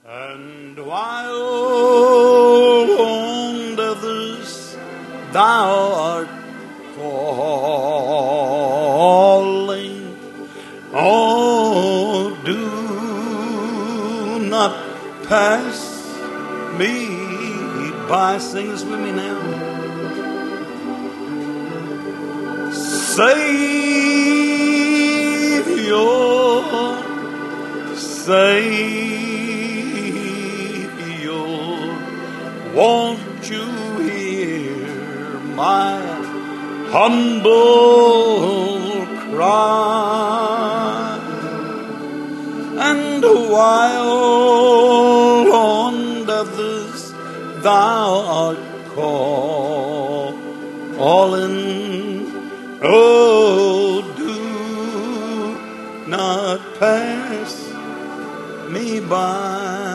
And while on others thou art calling, oh, do not pass me by. Sing this with me now. Savior, won't you hear my humble cry? And while on others thou art calling, oh, do not pass me by.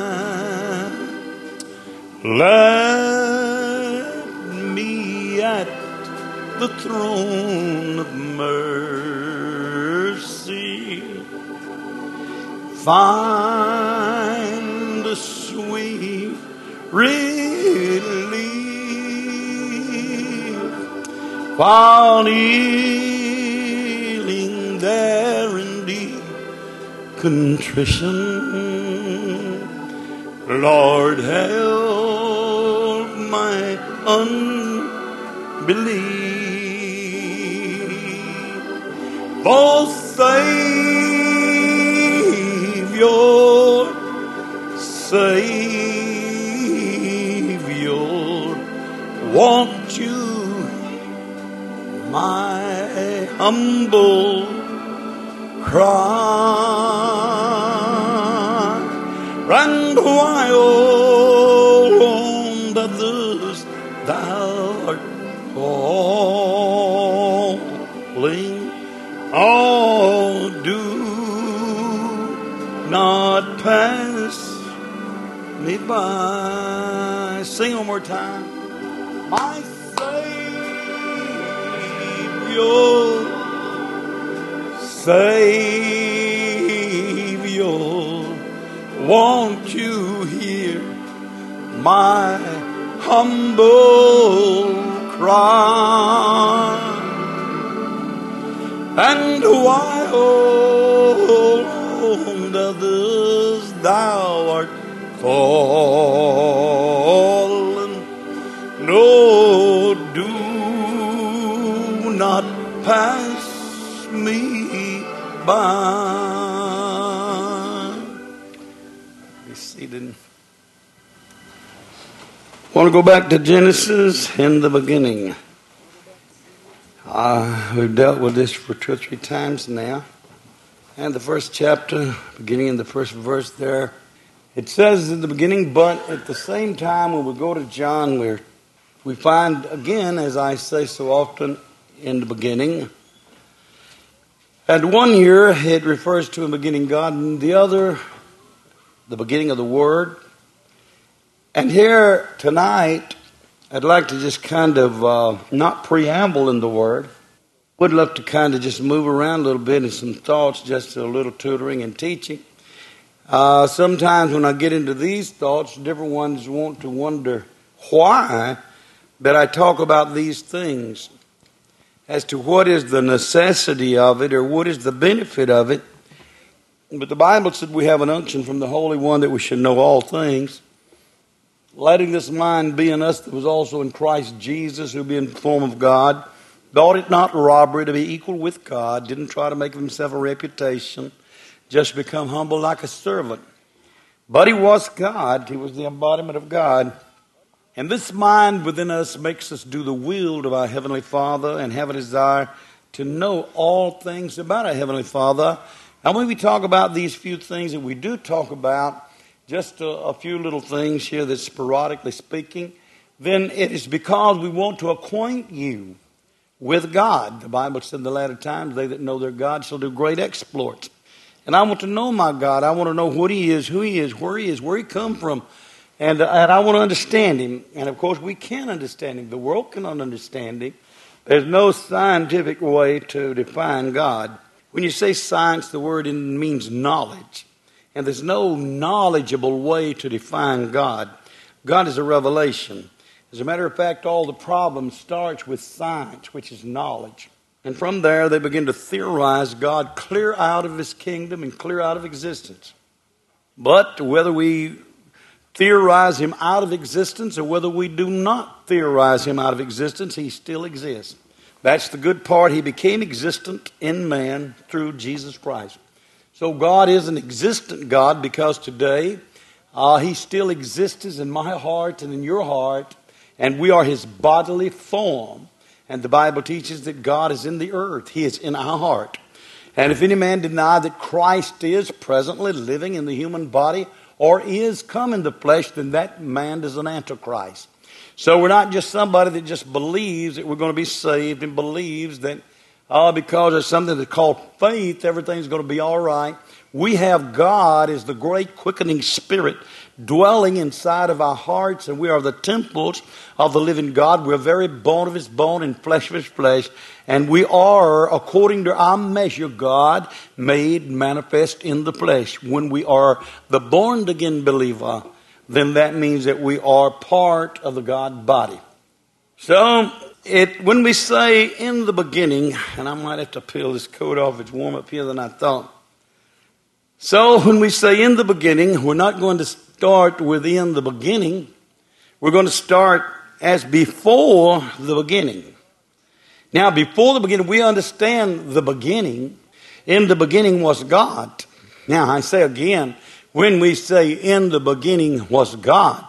Let me at the throne of mercy find a sweet relief, while kneeling there in deep contrition. Lord, help my unbelief. Oh, Savior, won't you my humble cry? And while on others thou art calling, oh, do not pass me by. Sing one more time. My Savior, won't you hear my humble cry? And while on others thou art calling, no, do not pass me by. Be seated. I want to go back to Genesis in the beginning. We've dealt with this for 2 or 3 times now. And the first chapter, beginning in the first verse there, it says in the beginning, but at the same time when we go to John, we find again, as I say so often, in the beginning. And one here, it refers to a beginning God, and the other, the beginning of the Word. And here tonight, I'd like to just kind of not preamble in the Word. Would love to kind of just move around a little bit in some thoughts, just a little tutoring and teaching. Sometimes when I get into these thoughts, different ones want to wonder why that I talk about these things, as to what is the necessity of it or what is the benefit of it. But the Bible said we have an unction from the Holy One that we should know all things. Letting this mind be in us that was also in Christ Jesus, who being in the form of God, thought it not robbery to be equal with God, didn't try to make of himself a reputation, just become humble like a servant. But he was God, he was the embodiment of God. And this mind within us makes us do the will of our Heavenly Father and have a desire to know all things about our Heavenly Father. And when we talk about these few things that we do talk about, just a few little things here that's sporadically speaking, then it is because we want to acquaint you with God. The Bible said in the latter times, they that know their God shall do great exploits. And I want to know my God. I want to know what He is, who He is, where He come from. And I want to understand Him. And of course we can understand Him. The world cannot understand Him. There's no scientific way to define God. When you say science, the word means knowledge. And there's no knowledgeable way to define God. God is a revelation. As a matter of fact, all the problem starts with science, which is knowledge. And from there, they begin to theorize God clear out of his kingdom and clear out of existence. But whether we theorize him out of existence or whether we do not theorize him out of existence, he still exists. That's the good part. He became existent in man through Jesus Christ. So God is an existent God because today he still exists in my heart and in your heart, and we are his bodily form. And the Bible teaches that God is in the earth. He is in our heart. And if any man deny that Christ is presently living in the human body or is come in the flesh, then that man is an antichrist. So we're not just somebody that just believes that we're going to be saved and believes that because there's something that's called faith, everything's going to be all right. We have God as the great quickening spirit dwelling inside of our hearts, and we are the temples of the living God. We're very bone of his bone and flesh of his flesh, and we are, according to our measure, God made manifest in the flesh. When we are the born-again believer, then that means that we are part of the God body. So, when we say in the beginning, and I might have to peel this coat off, it's warm up here than I thought. So when we say in the beginning, we're not going to start within the beginning. We're going to start as before the beginning. Now, before the beginning, we understand the beginning. In the beginning was God. Now, I say again, when we say in the beginning was God,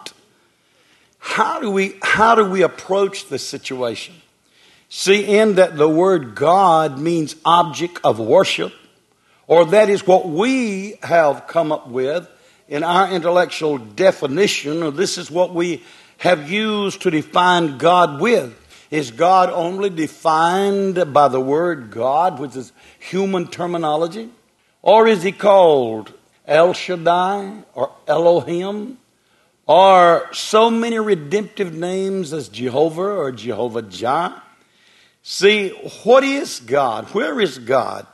how do we approach the situation? See, in that the word God means object of worship, or that is what we have come up with in our intellectual definition, or this is what we have used to define God with. Is God only defined by the word God, which is human terminology? Or is he called El Shaddai or Elohim? Or so many redemptive names as Jehovah or Jehovah-Jireh? See, what is God? Where is God?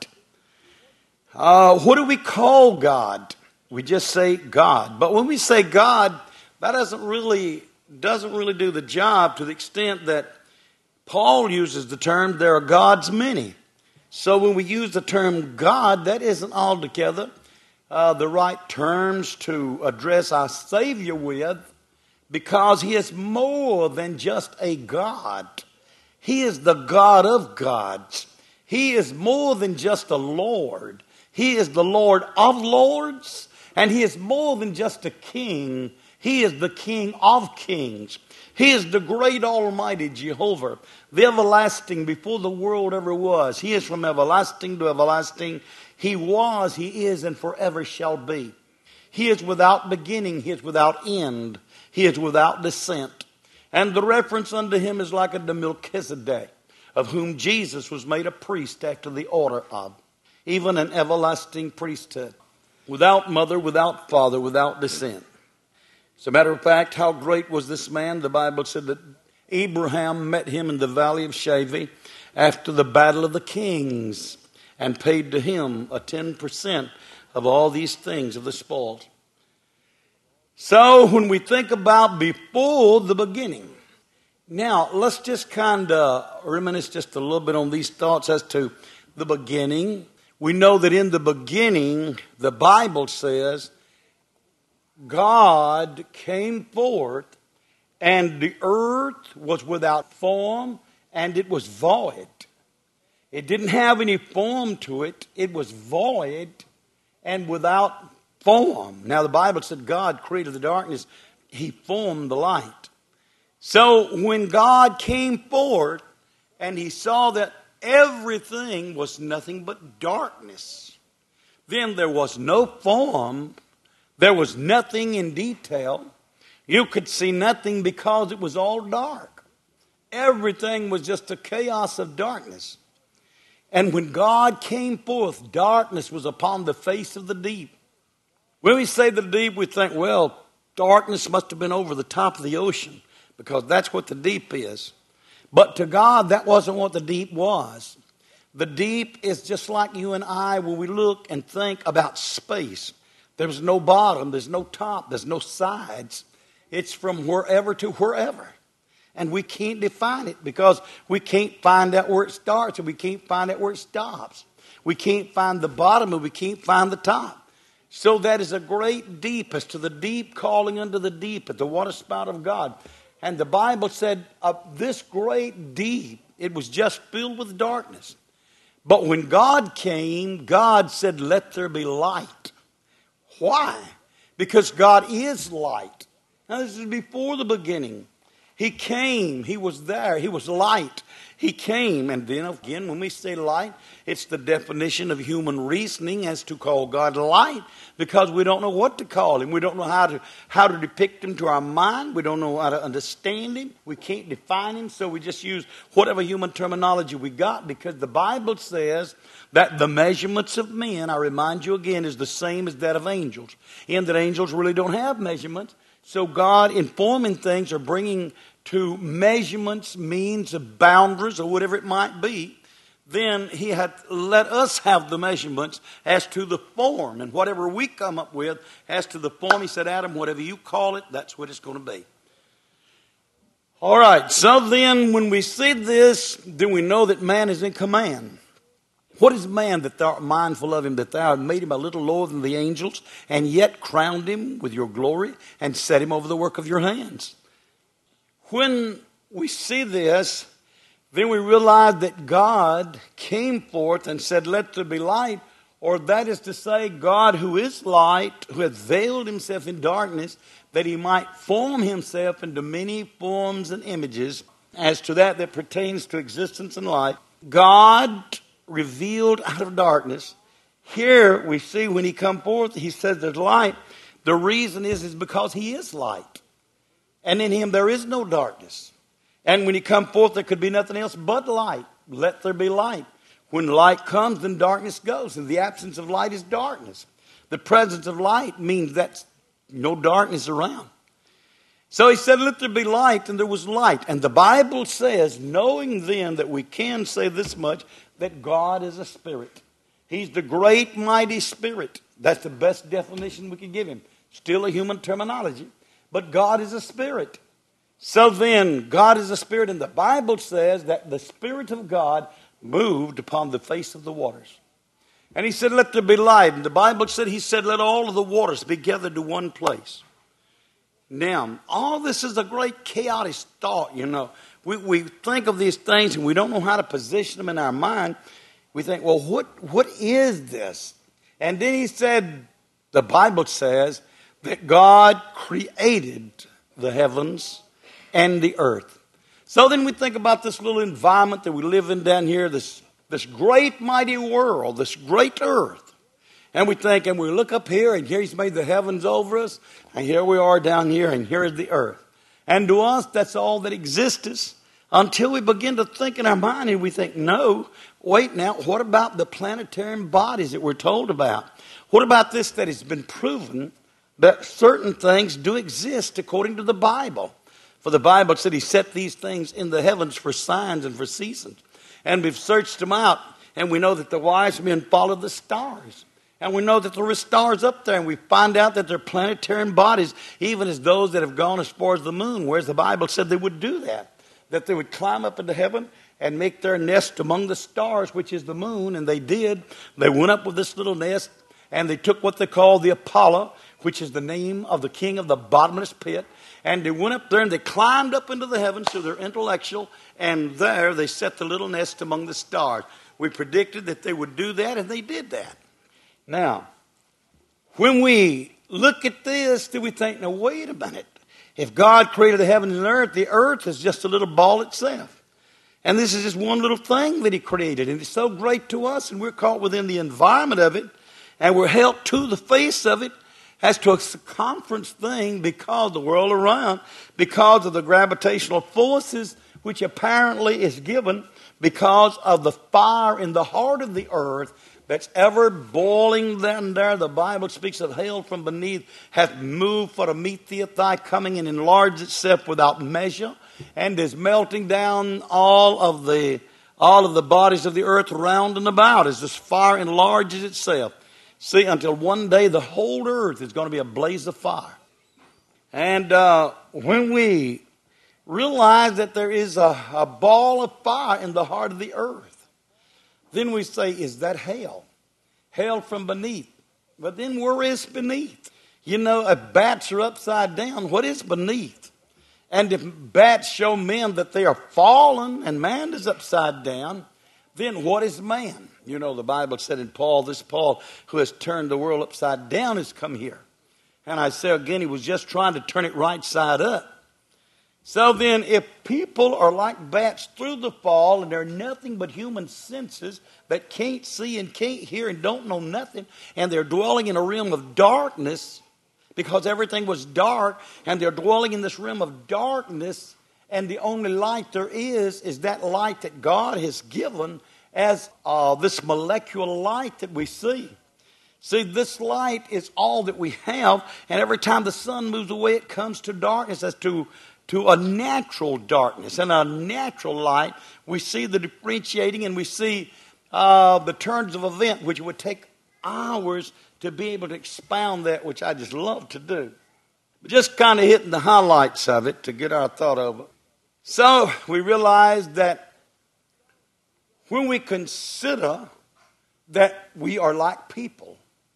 What do we call God? We just say God. But when we say God, that doesn't really do the job to the extent that Paul uses the term, there are gods many. So when we use the term God, that isn't altogether the right terms to address our Savior with, because he is more than just a God. He is the God of gods. He is more than just a Lord. He is the Lord of lords, and he is more than just a king. He is the King of kings. He is the great almighty Jehovah, the everlasting before the world ever was. He is from everlasting to everlasting. He was, he is, and forever shall be. He is without beginning. He is without end. He is without descent. And the reference unto him is like unto Melchizedek, of whom Jesus was made a priest after the order of, even an everlasting priesthood, without mother, without father, without descent. As a matter of fact, how great was this man? The Bible said that Abraham met him in the valley of Shaveh after the battle of the kings and paid to him a 10% of all these things of the spoils. So when we think about before the beginning, now let's just kind of reminisce just a little bit on these thoughts as to the beginning. We know that in the beginning, the Bible says, God came forth, and the earth was without form, and it was void. It didn't have any form to it. It was void and without form. Now, the Bible said God created the darkness. He formed the light. So when God came forth and he saw that everything was nothing but darkness, then there was no form. There was nothing in detail. You could see nothing because it was all dark. Everything was just a chaos of darkness. And when God came forth, darkness was upon the face of the deep. When we say the deep, we think, well, darkness must have been over the top of the ocean, because that's what the deep is. But to God, that wasn't what the deep was. The deep is just like you and I when we look and think about space. There's no bottom, there's no top, there's no sides. It's from wherever to wherever. And we can't define it because we can't find out where it starts and we can't find out where it stops. We can't find the bottom and we can't find the top. So that is a great deep, as to the deep calling unto the deep at the water spout of God. And the Bible said of this great deep, it was just filled with darkness. But when God came, God said, let there be light. Why? Because God is light. Now this is before the beginning. He came. He was there. He was light. He came. And then again, when we say light, it's the definition of human reasoning as to call God light, because we don't know what to call him. We don't know how to depict him to our mind. We don't know how to understand him. We can't define him, so we just use whatever human terminology we got, because the Bible says that the measurements of men, I remind you again, is the same as that of angels, in that angels really don't have measurements. So God, in forming things or bringing to measurements, means of boundaries or whatever it might be, then he had let us have the measurements as to the form. And whatever we come up with as to the form, he said, Adam, whatever you call it, that's what it's going to be. All right, so then when we see this, then we know that man is in command. What is man that thou art mindful of him, that thou hast made him a little lower than the angels, and yet crowned him with your glory and set him over the work of your hands? When we see this, then we realize that God came forth and said, let there be light, or that is to say, God who is light, who hath veiled himself in darkness, that he might form himself into many forms and images. As to that pertains to existence and life, God revealed out of darkness. Here we see when he come forth, he says there's light. The reason is because he is light. And in him there is no darkness. And when he come forth, there could be nothing else but light. Let there be light. When light comes, then darkness goes. And the absence of light is darkness. The presence of light means that's no darkness around. So he said, let there be light, and there was light. And the Bible says, knowing then that we can say this much, that God is a spirit. He's the great mighty spirit. That's the best definition we can give him. Still a human terminology. But God is a spirit. So then, God is a spirit, and the Bible says that the Spirit of God moved upon the face of the waters. And he said, let there be light. And the Bible said, he said, let all of the waters be gathered to one place. Now, all this is a great chaotic thought, you know. We think of these things and we don't know how to position them in our mind. We think, well, what is this? And then he said, the Bible says that God created the heavens and the earth. So then we think about this little environment that we live in down here, this great mighty world, this great earth. And we think, and we look up here, and here he's made the heavens over us, and here we are down here, and here is the earth. And to us, that's all that exists until we begin to think in our mind, and we think, no, wait now, what about the planetary bodies that we're told about? What about this that has been proven that certain things do exist according to the Bible? For the Bible said he set these things in the heavens for signs and for seasons. And we've searched them out, and we know that the wise men followed the stars. And we know that there are stars up there, and we find out that they're planetary bodies, even as those that have gone as far as the moon, whereas the Bible said they would do that they would climb up into heaven and make their nest among the stars, which is the moon, and they did. They went up with this little nest, and they took what they call the Apollo, which is the name of the king of the bottomless pit, and they went up there and they climbed up into the heavens, so they're intellectual, and there they set the little nest among the stars. We predicted that they would do that, and they did that. Now, when we look at this, do we think, now wait a minute. If God created the heaven and the earth is just a little ball itself. And this is just one little thing that he created. And it's so great to us, and we're caught within the environment of it, and we're held to the face of it as to a circumference thing because the world around, because of the gravitational forces which apparently is given because of the fire in the heart of the earth that's ever boiling down there. The Bible speaks of hell from beneath hath moved for to meet thee at thy coming and enlarged itself without measure, and is melting down all of the bodies of the earth round and about as this fire enlarges itself. See, until one day the whole earth is going to be a blaze of fire. And when we realize that there is a ball of fire in the heart of the earth, then we say, is that hell? Hell from beneath. But then where is beneath? You know, if bats are upside down, what is beneath? And if bats show men that they are fallen and man is upside down, then what is man? You know, the Bible said in Paul, this Paul who has turned the world upside down has come here. And I say again, he was just trying to turn it right side up. So then if people are like bats through the fall and they're nothing but human senses that can't see and can't hear and don't know nothing, and they're dwelling in a realm of darkness because everything was dark, and they're dwelling in this realm of darkness, and the only light there is that light that God has given as this molecular light that we see. See, this light is all that we have, and every time the sun moves away, it comes to darkness, as to a natural darkness. And a natural light, we see the differentiating, and we see the turns of event, which would take hours to be able to expound that, which I just love to do. But just kind of hitting the highlights of it to get our thought over. So we realize that when we consider that we are like people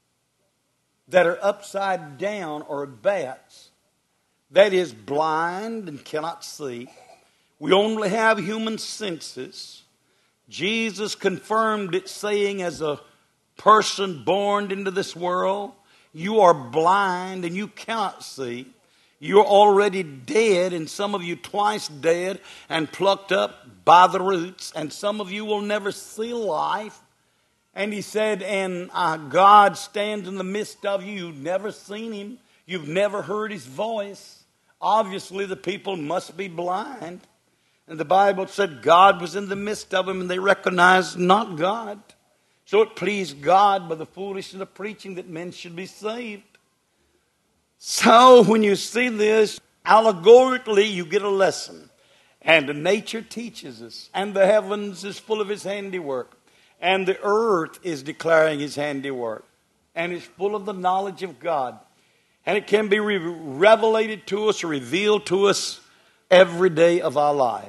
that are upside down or bats, that is blind and cannot see, we only have human senses. Jesus confirmed it, saying, as a person born into this world, you are blind and you cannot see. You're already dead, and some of you twice dead and plucked up by the roots, and some of you will never see life. And he said, and God stands in the midst of you. You've never seen him. You've never heard his voice. Obviously, the people must be blind. And the Bible said God was in the midst of them, and they recognized not God. So it pleased God by the foolishness of preaching that men should be saved. So when you see this, allegorically, you get a lesson. And nature teaches us. And the heavens is full of his handiwork. And the earth is declaring his handiwork. And it's full of the knowledge of God. And it can be revelated to us or revealed to us every day of our life.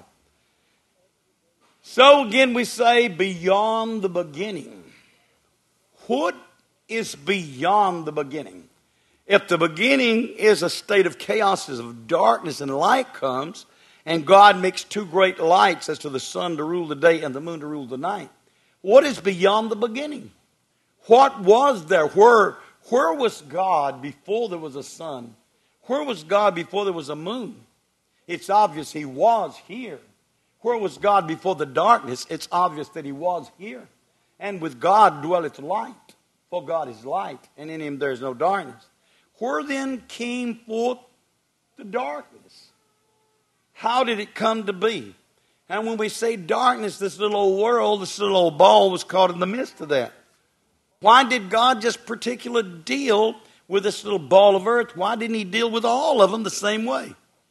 So again we say, beyond the beginning. What is beyond the beginning? If the beginning is a state of chaos, as of darkness, and light comes, and God makes two great lights as to the sun to rule the day and the moon to rule the night, what is beyond the beginning? What was there? Where was God before there was a sun? Where was God before there was a moon? It's obvious he was here. Where was God before the darkness? It's obvious that he was here. And with God dwelleth light, for God is light, and in him there is no darkness. Where then came forth the darkness? How did it come to be? And when we say darkness, this little old world, this little old ball was caught in the midst of that. Why did God just particularly deal with this little ball of earth? Why didn't he deal with all of them the same way?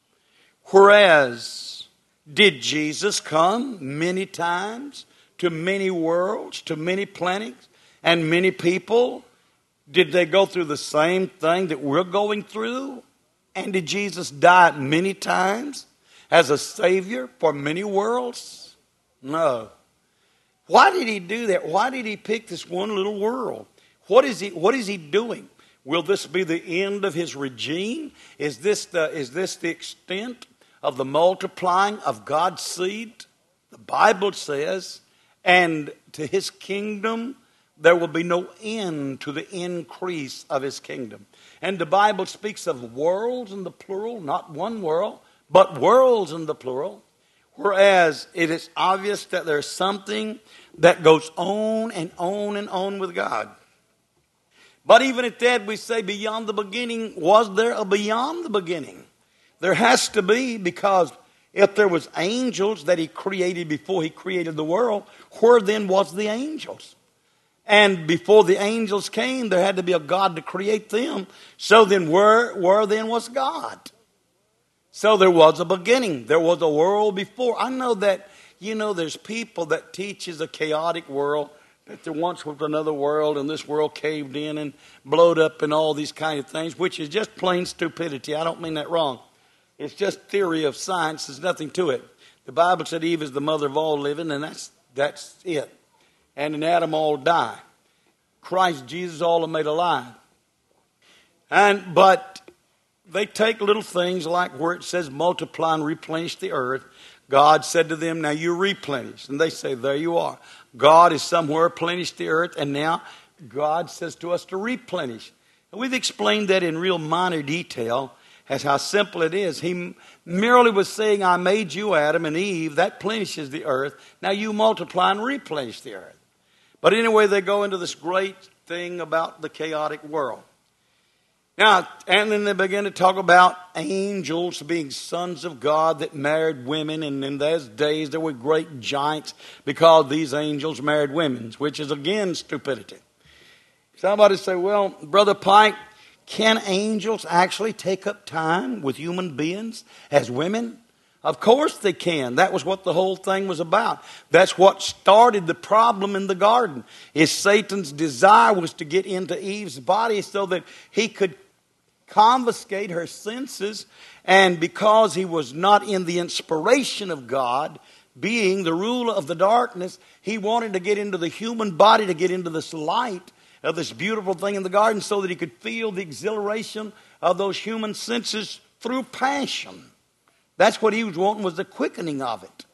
Whereas, did Jesus come many times to many worlds, to many planets, and many people? Did they go through the same thing that we're going through? And did Jesus die many times as a Savior for many worlds? No. Why did he do that? Why did he pick this one little world? What is he doing? Will this be the end of his regime? Is this the extent of the multiplying of God's seed? The Bible says, and to his kingdom there will be no end to the increase of his kingdom. And the Bible speaks of worlds in the plural, not one world, but worlds in the plural. Whereas it is obvious that there's something that goes on and on and on with God. But even at that, we say beyond the beginning. Was there a beyond the beginning? There has to be, because if there was angels that he created before he created the world, where then was the angels? And before the angels came, there had to be a God to create them. So then where then was God? So there was a beginning. There was a world before. I know that, there's people that teaches a chaotic world that there once was another world and this world caved in and blowed up and all these kind of things, which is just plain stupidity. I don't mean that wrong. It's just theory of science. There's nothing to it. The Bible said Eve is the mother of all living, and that's it. And in Adam all die. Christ Jesus all are made alive. But they take little things like where it says multiply and replenish the earth. God said to them, now you replenish. And they say, there you are. God is somewhere replenished the earth, and now God says to us to replenish. And we've explained that in real minor detail as how simple it is. He merely was saying, I made you, Adam and Eve. That plenishes the earth. Now you multiply and replenish the earth. But anyway, they go into this great thing about the chaotic world. Now, and then they begin to talk about angels being sons of God that married women. And in those days, there were great giants because these angels married women, which is, again, stupidity. Somebody say, well, Brother Pike, can angels actually take up time with human beings as women? Of course they can. That was what the whole thing was about. That's what started the problem in the garden. Is Satan's desire was to get into Eve's body so that he could confiscate her senses, and because he was not in the inspiration of God, being the ruler of the darkness, he wanted to get into the human body, to get into this light of this beautiful thing in the garden so that he could feel the exhilaration of those human senses through passion. That's what he was wanting, was the quickening of it.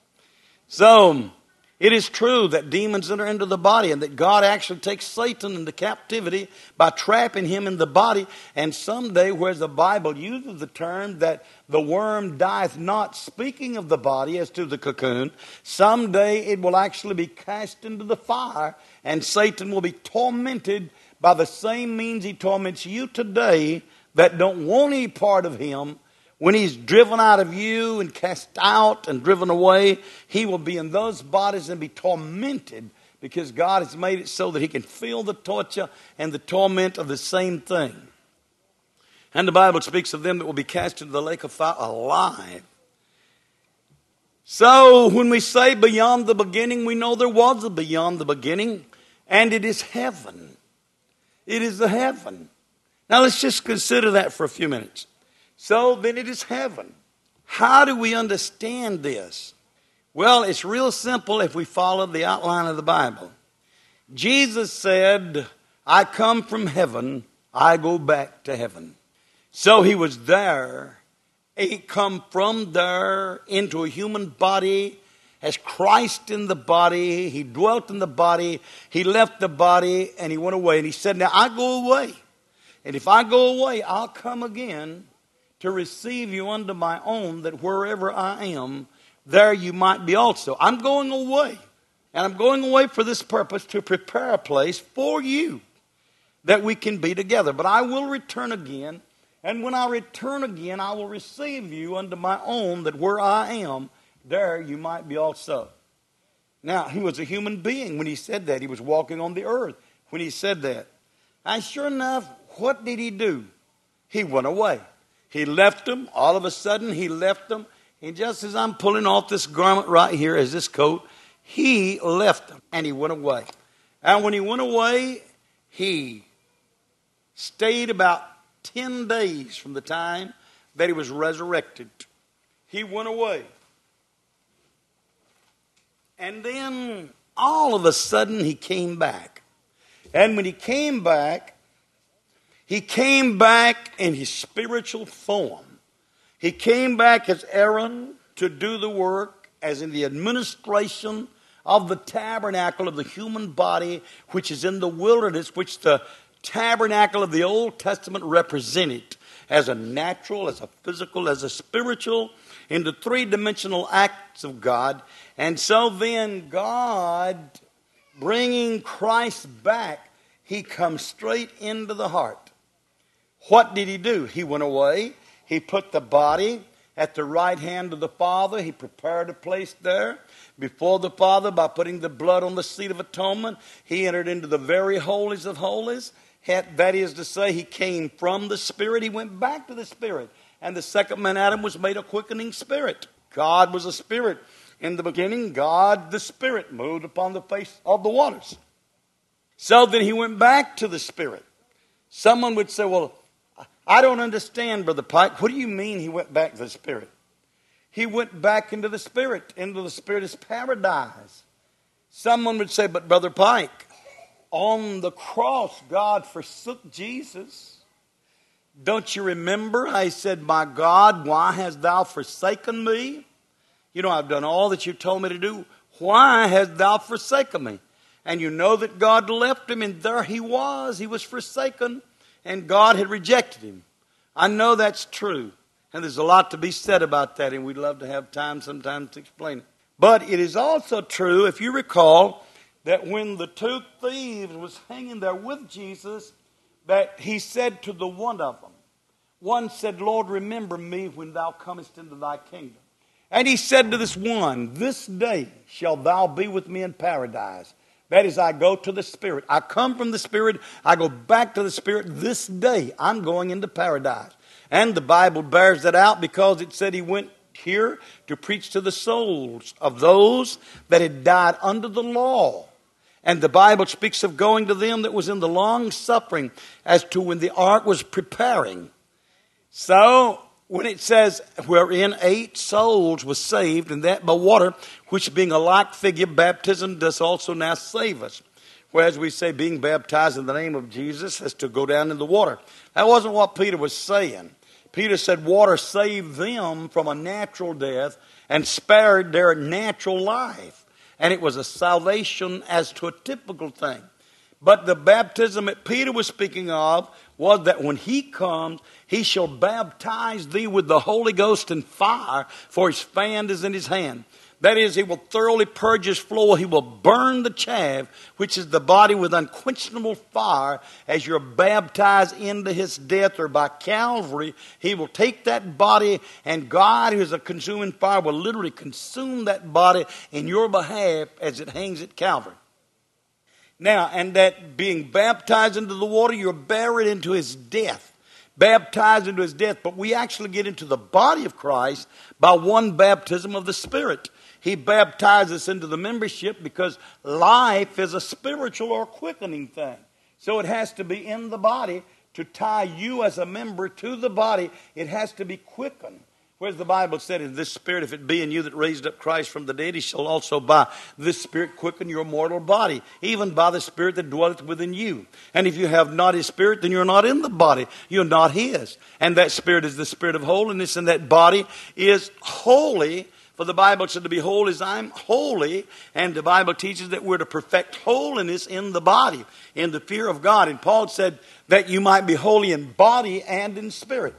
So it is true that demons enter into the body and that God actually takes Satan into captivity by trapping him in the body. And someday, whereas the Bible uses the term that the worm dieth not, speaking of the body as to the cocoon, someday it will actually be cast into the fire and Satan will be tormented by the same means he torments you today that don't want any part of him. When he's driven out of you and cast out and driven away, he will be in those bodies and be tormented because God has made it so that he can feel the torture and the torment of the same thing. And the Bible speaks of them that will be cast into the lake of fire alive. So when we say beyond the beginning, we know there was a beyond the beginning, and it is heaven. It is the heaven. Now let's just consider that for a few minutes. So then it is heaven. How do we understand this? Well, it's real simple if we follow the outline of the Bible. Jesus said, I come from heaven, I go back to heaven. So he was there. He come from there into a human body as Christ in the body. He dwelt in the body. He left the body and he went away. And he said, now I go away. And if I go away, I'll come again to receive you unto my own, that wherever I am, there you might be also. I'm going away. And I'm going away for this purpose, to prepare a place for you, that we can be together. But I will return again. And when I return again, I will receive you unto my own, that where I am, there you might be also. Now, he was a human being when he said that. He was walking on the earth when he said that. And sure enough, what did he do? He went away. He left them. All of a sudden, he left them. And just as I'm pulling off this garment right here as this coat, he left them and he went away. And when he went away, he stayed about 10 days from the time that he was resurrected. He went away. And then all of a sudden he came back. And when he came back in his spiritual form. He came back as Aaron to do the work as in the administration of the tabernacle of the human body, which is in the wilderness, which the tabernacle of the Old Testament represented as a natural, as a physical, as a spiritual, in the three-dimensional acts of God. And so then God, bringing Christ back, he comes straight into the heart. What did he do? He went away. He put the body at the right hand of the Father. He prepared a place there before the Father by putting the blood on the seat of atonement. He entered into the very holies of holies. That is to say, he came from the Spirit. He went back to the Spirit. And the second man, Adam, was made a quickening spirit. God was a spirit. In the beginning, God, the Spirit, moved upon the face of the waters. So then he went back to the Spirit. Someone would say, well, I don't understand, Brother Pike. What do you mean he went back to the Spirit? He went back into the Spirit. Into the Spirit is paradise. Someone would say, but Brother Pike, on the cross, God forsook Jesus. Don't you remember? I said, my God, why hast thou forsaken me? You know, I've done all that you told me to do. Why hast thou forsaken me? And you know that God left him, and there he was. He was forsaken, and God had rejected him. I know that's true. And there's a lot to be said about that, and we'd love to have time sometimes to explain it. But it is also true, if you recall, that when the two thieves was hanging there with Jesus, that he said to the one of them, one said, Lord, remember me when thou comest into thy kingdom. And he said to this one, this day shalt thou be with me in paradise. That is, I go to the Spirit. I come from the Spirit. I go back to the Spirit. This day I'm going into paradise. And the Bible bears that out because it said he went here to preach to the souls of those that had died under the law. And the Bible speaks of going to them that was in the long suffering as to when the ark was preparing. So when it says, wherein 8 souls were saved, and that by water, which being a like figure, baptism does also now save us. Whereas we say being baptized in the name of Jesus is to go down in the water. That wasn't what Peter was saying. Peter said water saved them from a natural death and spared their natural life. And it was a salvation as to a typical thing. But the baptism that Peter was speaking of was that when he comes, he shall baptize thee with the Holy Ghost and fire, for his fan is in his hand. That is, he will thoroughly purge his floor. He will burn the chaff, which is the body, with unquenchable fire. As you're baptized into his death, or by Calvary, he will take that body, and God, who is a consuming fire, will literally consume that body in your behalf as it hangs at Calvary. Now, and that being baptized into the water, you're buried into his death. Baptized into his death. But we actually get into the body of Christ by one baptism of the Spirit. He baptizes us into the membership because life is a spiritual or quickening thing. So it has to be in the body to tie you as a member to the body. It has to be quickened. Whereas the Bible said, in this Spirit, if it be in you that raised up Christ from the dead, he shall also by this Spirit quicken your mortal body, even by the Spirit that dwelleth within you. And if you have not his Spirit, then you're not in the body. You're not his. And that Spirit is the Spirit of holiness, and that body is holy. For the Bible said to be holy as I'm holy. And the Bible teaches that we're to perfect holiness in the body, in the fear of God. And Paul said that you might be holy in body and in spirit.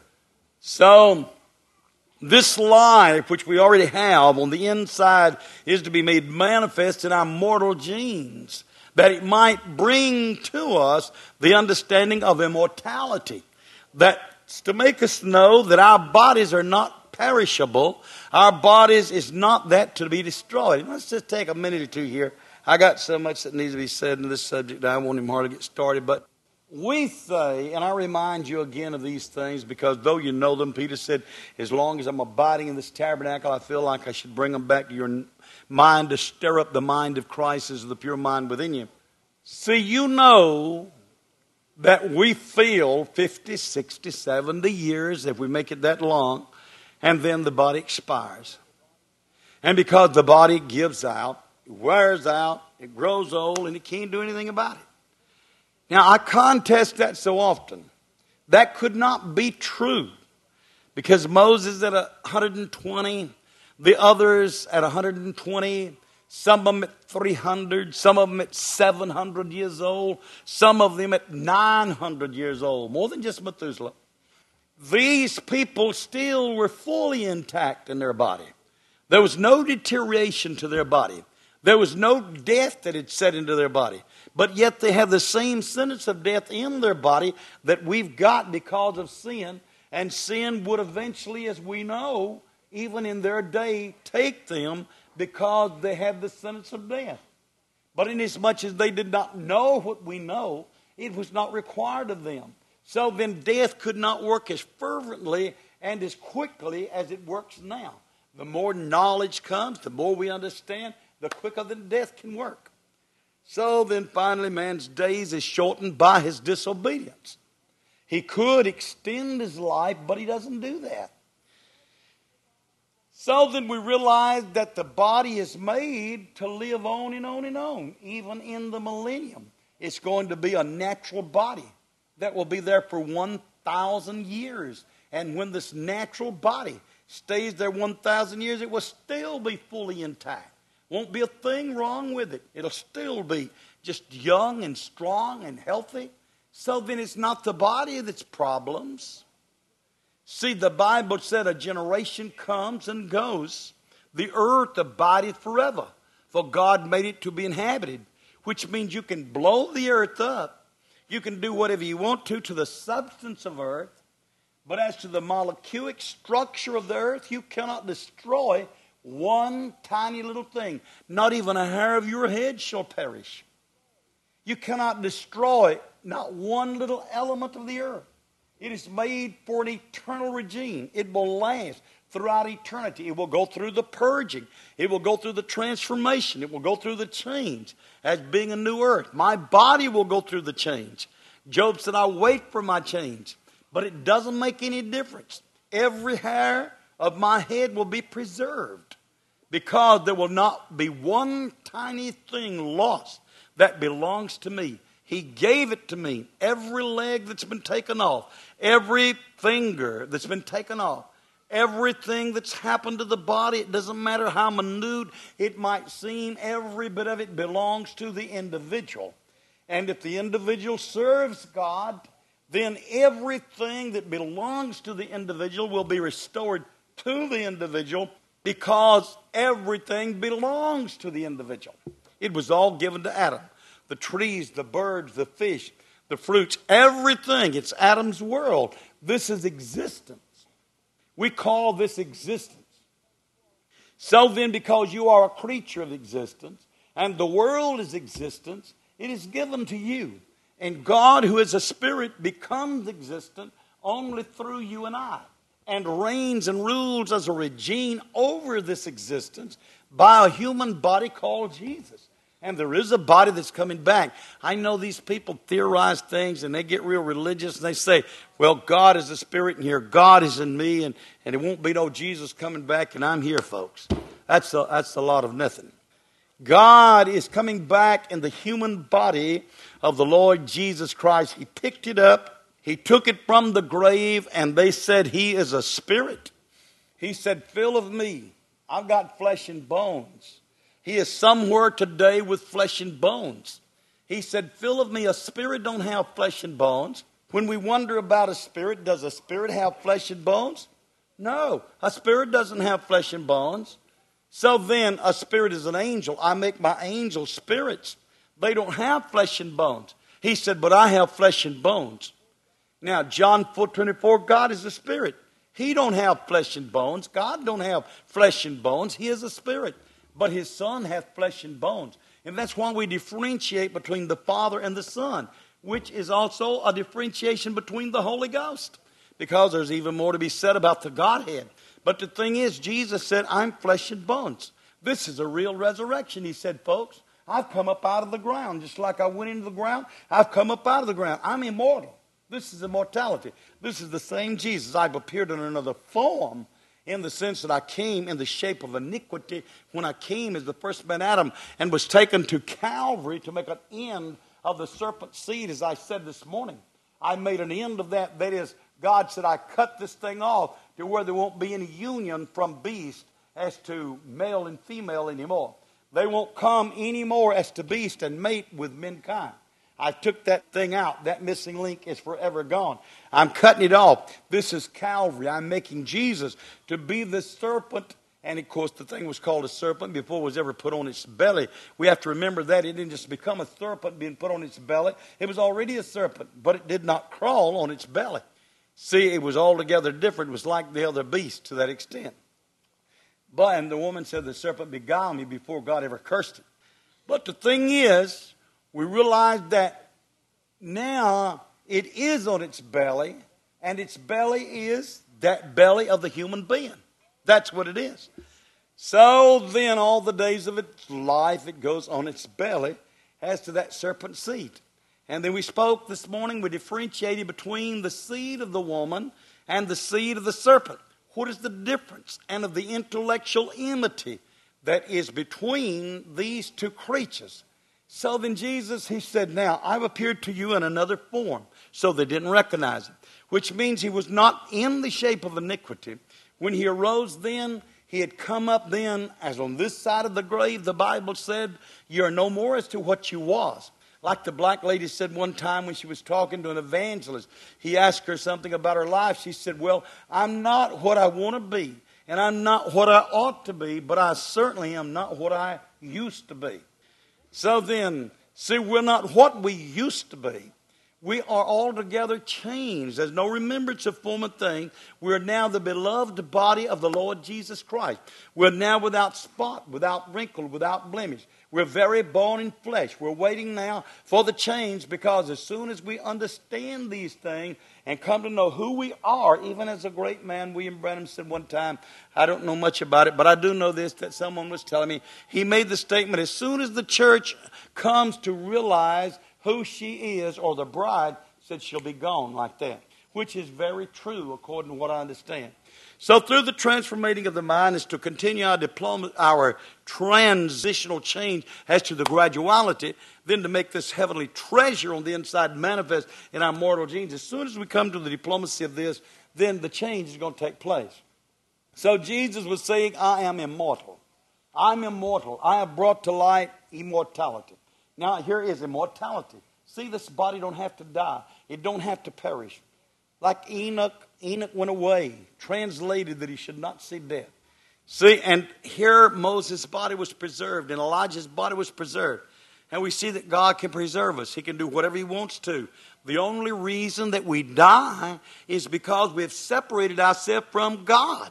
So this life, which we already have on the inside, is to be made manifest in our mortal genes, that it might bring to us the understanding of immortality. That's to make us know that our bodies are not perishable. Our bodies is not that to be destroyed. Let's just take a minute or two here. I got so much that needs to be said in this subject, I won't even hardly get started, but we say, and I remind you again of these things because though you know them, Peter said, as long as I'm abiding in this tabernacle, I feel like I should bring them back to your mind to stir up the mind of Christ as the pure mind within you. See, you know that we feel 50, 60, 70 years, if we make it that long, and then the body expires. And because the body gives out, it wears out, it grows old, and it can't do anything about it. Now, I contest that so often. That could not be true. Because Moses at 120, the others at 120, some of them at 300, some of them at 700 years old, some of them at 900 years old, more than just Methuselah. These people still were fully intact in their body. There was no deterioration to their body. There was no death that had set into their body. But yet they have the same sentence of death in their body that we've got because of sin. And sin would eventually, as we know, even in their day, take them because they had the sentence of death. But inasmuch as they did not know what we know, it was not required of them. So then death could not work as fervently and as quickly as it works now. The more knowledge comes, the more we understand, the quicker than death can work. So then finally man's days is shortened by his disobedience. He could extend his life, but he doesn't do that. So then we realize that the body is made to live on and on and on. Even in the millennium, it's going to be a natural body that will be there for 1,000 years. And when this natural body stays there 1,000 years, it will still be fully intact. Won't be a thing wrong with it. It'll still be just young and strong and healthy. So then it's not the body that's problems. See, the Bible said a generation comes and goes. The earth abideth forever, for God made it to be inhabited, which means you can blow the earth up. You can do whatever you want to the substance of earth. But as to the moleculic structure of the earth, you cannot destroy one tiny little thing. Not even a hair of your head shall perish. You cannot destroy not one little element of the earth. It is made for an eternal regime. It will last throughout eternity. It will go through the purging. It will go through the transformation. It will go through the change as being a new earth. My body will go through the change. Job said, I wait for my change. But it doesn't make any difference. Every hair of my head will be preserved, because there will not be one tiny thing lost that belongs to me. He gave it to me. Every leg that's been taken off, every finger that's been taken off, everything that's happened to the body, it doesn't matter how minute it might seem, every bit of it belongs to the individual. And if the individual serves God, then everything that belongs to the individual will be restored to the individual, because everything belongs to the individual. It was all given to Adam. The trees, the birds, the fish, the fruits, everything. It's Adam's world. This is existence. We call this existence. So then, because you are a creature of existence, and the world is existence, it is given to you. And God, who is a spirit, becomes existent only through you and I, and reigns and rules as a regime over this existence by a human body called Jesus. And there is a body that's coming back. I know these people theorize things and they get real religious and they say, well, God is a spirit in here, God is in me, and it won't be no Jesus coming back and I'm here, folks. That's a lot of nothing. God is coming back in the human body of the Lord Jesus Christ. He picked it up. He took it from the grave, and they said he is a spirit. He said, fill of me. I've got flesh and bones. He is somewhere today with flesh and bones. He said, fill of me. A spirit don't have flesh and bones. When we wonder about a spirit, does a spirit have flesh and bones? No, a spirit doesn't have flesh and bones. So then, a spirit is an angel. I make my angels spirits. They don't have flesh and bones. He said, but I have flesh and bones. Now, John 4:24, God is a spirit. He don't have flesh and bones. God don't have flesh and bones. He is a spirit. But his Son hath flesh and bones. And that's why we differentiate between the Father and the Son, which is also a differentiation between the Holy Ghost, because there's even more to be said about the Godhead. But the thing is, Jesus said, I'm flesh and bones. This is a real resurrection. He said, folks, I've come up out of the ground. Just like I went into the ground, I've come up out of the ground. I'm immortal. This is immortality. This is the same Jesus. I've appeared in another form, in the sense that I came in the shape of iniquity when I came as the first man Adam and was taken to Calvary to make an end of the serpent seed, as I said this morning. I made an end of that. That is, God said, I cut this thing off to where there won't be any union from beast as to male and female anymore. They won't come anymore as to beast and mate with mankind. I took that thing out. That missing link is forever gone. I'm cutting it off. This is Calvary. I'm making Jesus to be the serpent. And, of course, the thing was called a serpent before it was ever put on its belly. We have to remember that. It didn't just become a serpent being put on its belly. It was already a serpent, but it did not crawl on its belly. See, it was altogether different. It was like the other beasts to that extent. But, and the woman said, the serpent beguiled me before God ever cursed it. But the thing is, we realize that now it is on its belly, and its belly is that belly of the human being. That's what it is. So then all the days of its life it goes on its belly, as to that serpent seed. And then we spoke this morning, we differentiated between the seed of the woman and the seed of the serpent. What is the difference and of the intellectual enmity that is between these two creatures? So then Jesus, he said, now I've appeared to you in another form. So they didn't recognize him, which means he was not in the shape of iniquity. When he arose then, he had come up then, as on this side of the grave, the Bible said, you're no more as to what you was. Like the black lady said one time when she was talking to an evangelist, he asked her something about her life. She said, well, I'm not what I want to be, and I'm not what I ought to be, but I certainly am not what I used to be. So then, see, we're not what we used to be. We are altogether changed. There's no remembrance of former things. We're now the beloved body of the Lord Jesus Christ. We're now without spot, without wrinkle, without blemish. We're very born in flesh. We're waiting now for the change, because as soon as we understand these things and come to know who we are, even as a great man, William Branham, said one time, I don't know much about it, but I do know this, that someone was telling me. He made the statement, as soon as the church comes to realize who she is, or the bride, said she'll be gone like that, which is very true according to what I understand. So through the transformating of the mind is to continue our transitional change as to the graduality, then to make this heavenly treasure on the inside manifest in our mortal genes. As soon as we come to the diplomacy of this, then the change is going to take place. So Jesus was saying, I am immortal. I'm immortal. I have brought to light immortality. Now, here is immortality. See, this body don't have to die. It don't have to perish. Like Enoch went away, translated that he should not see death. See, and here Moses' body was preserved, and Elijah's body was preserved. And we see that God can preserve us. He can do whatever he wants to. The only reason that we die is because we have separated ourselves from God.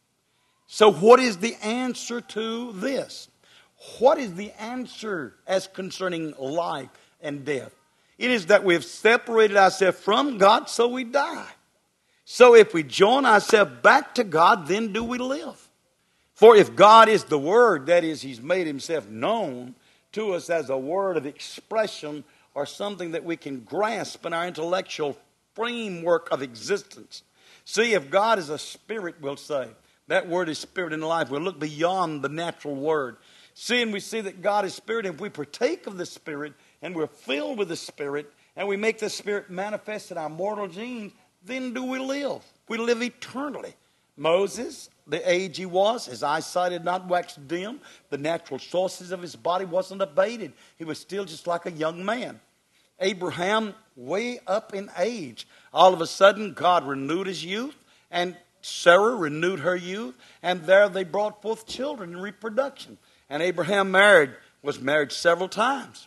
So what is the answer to this? What is the answer as concerning life and death? It is that we have separated ourselves from God, so we die. So if we join ourselves back to God, then do we live. For if God is the Word, that is, he's made himself known to us as a word of expression or something that we can grasp in our intellectual framework of existence. See, if God is a spirit, we'll say, that word is spirit in life. We'll look beyond the natural word. See, and we see that God is spirit, and if we partake of the Spirit, and we're filled with the Spirit, and we make the Spirit manifest in our mortal genes, then do we live. We live eternally. Moses, the age he was, his eyesight had not waxed dim. The natural sources of his body wasn't abated. He was still just like a young man. Abraham, way up in age. All of a sudden, God renewed his youth, and Sarah renewed her youth, and there they brought forth children in reproduction. And Abraham was married several times.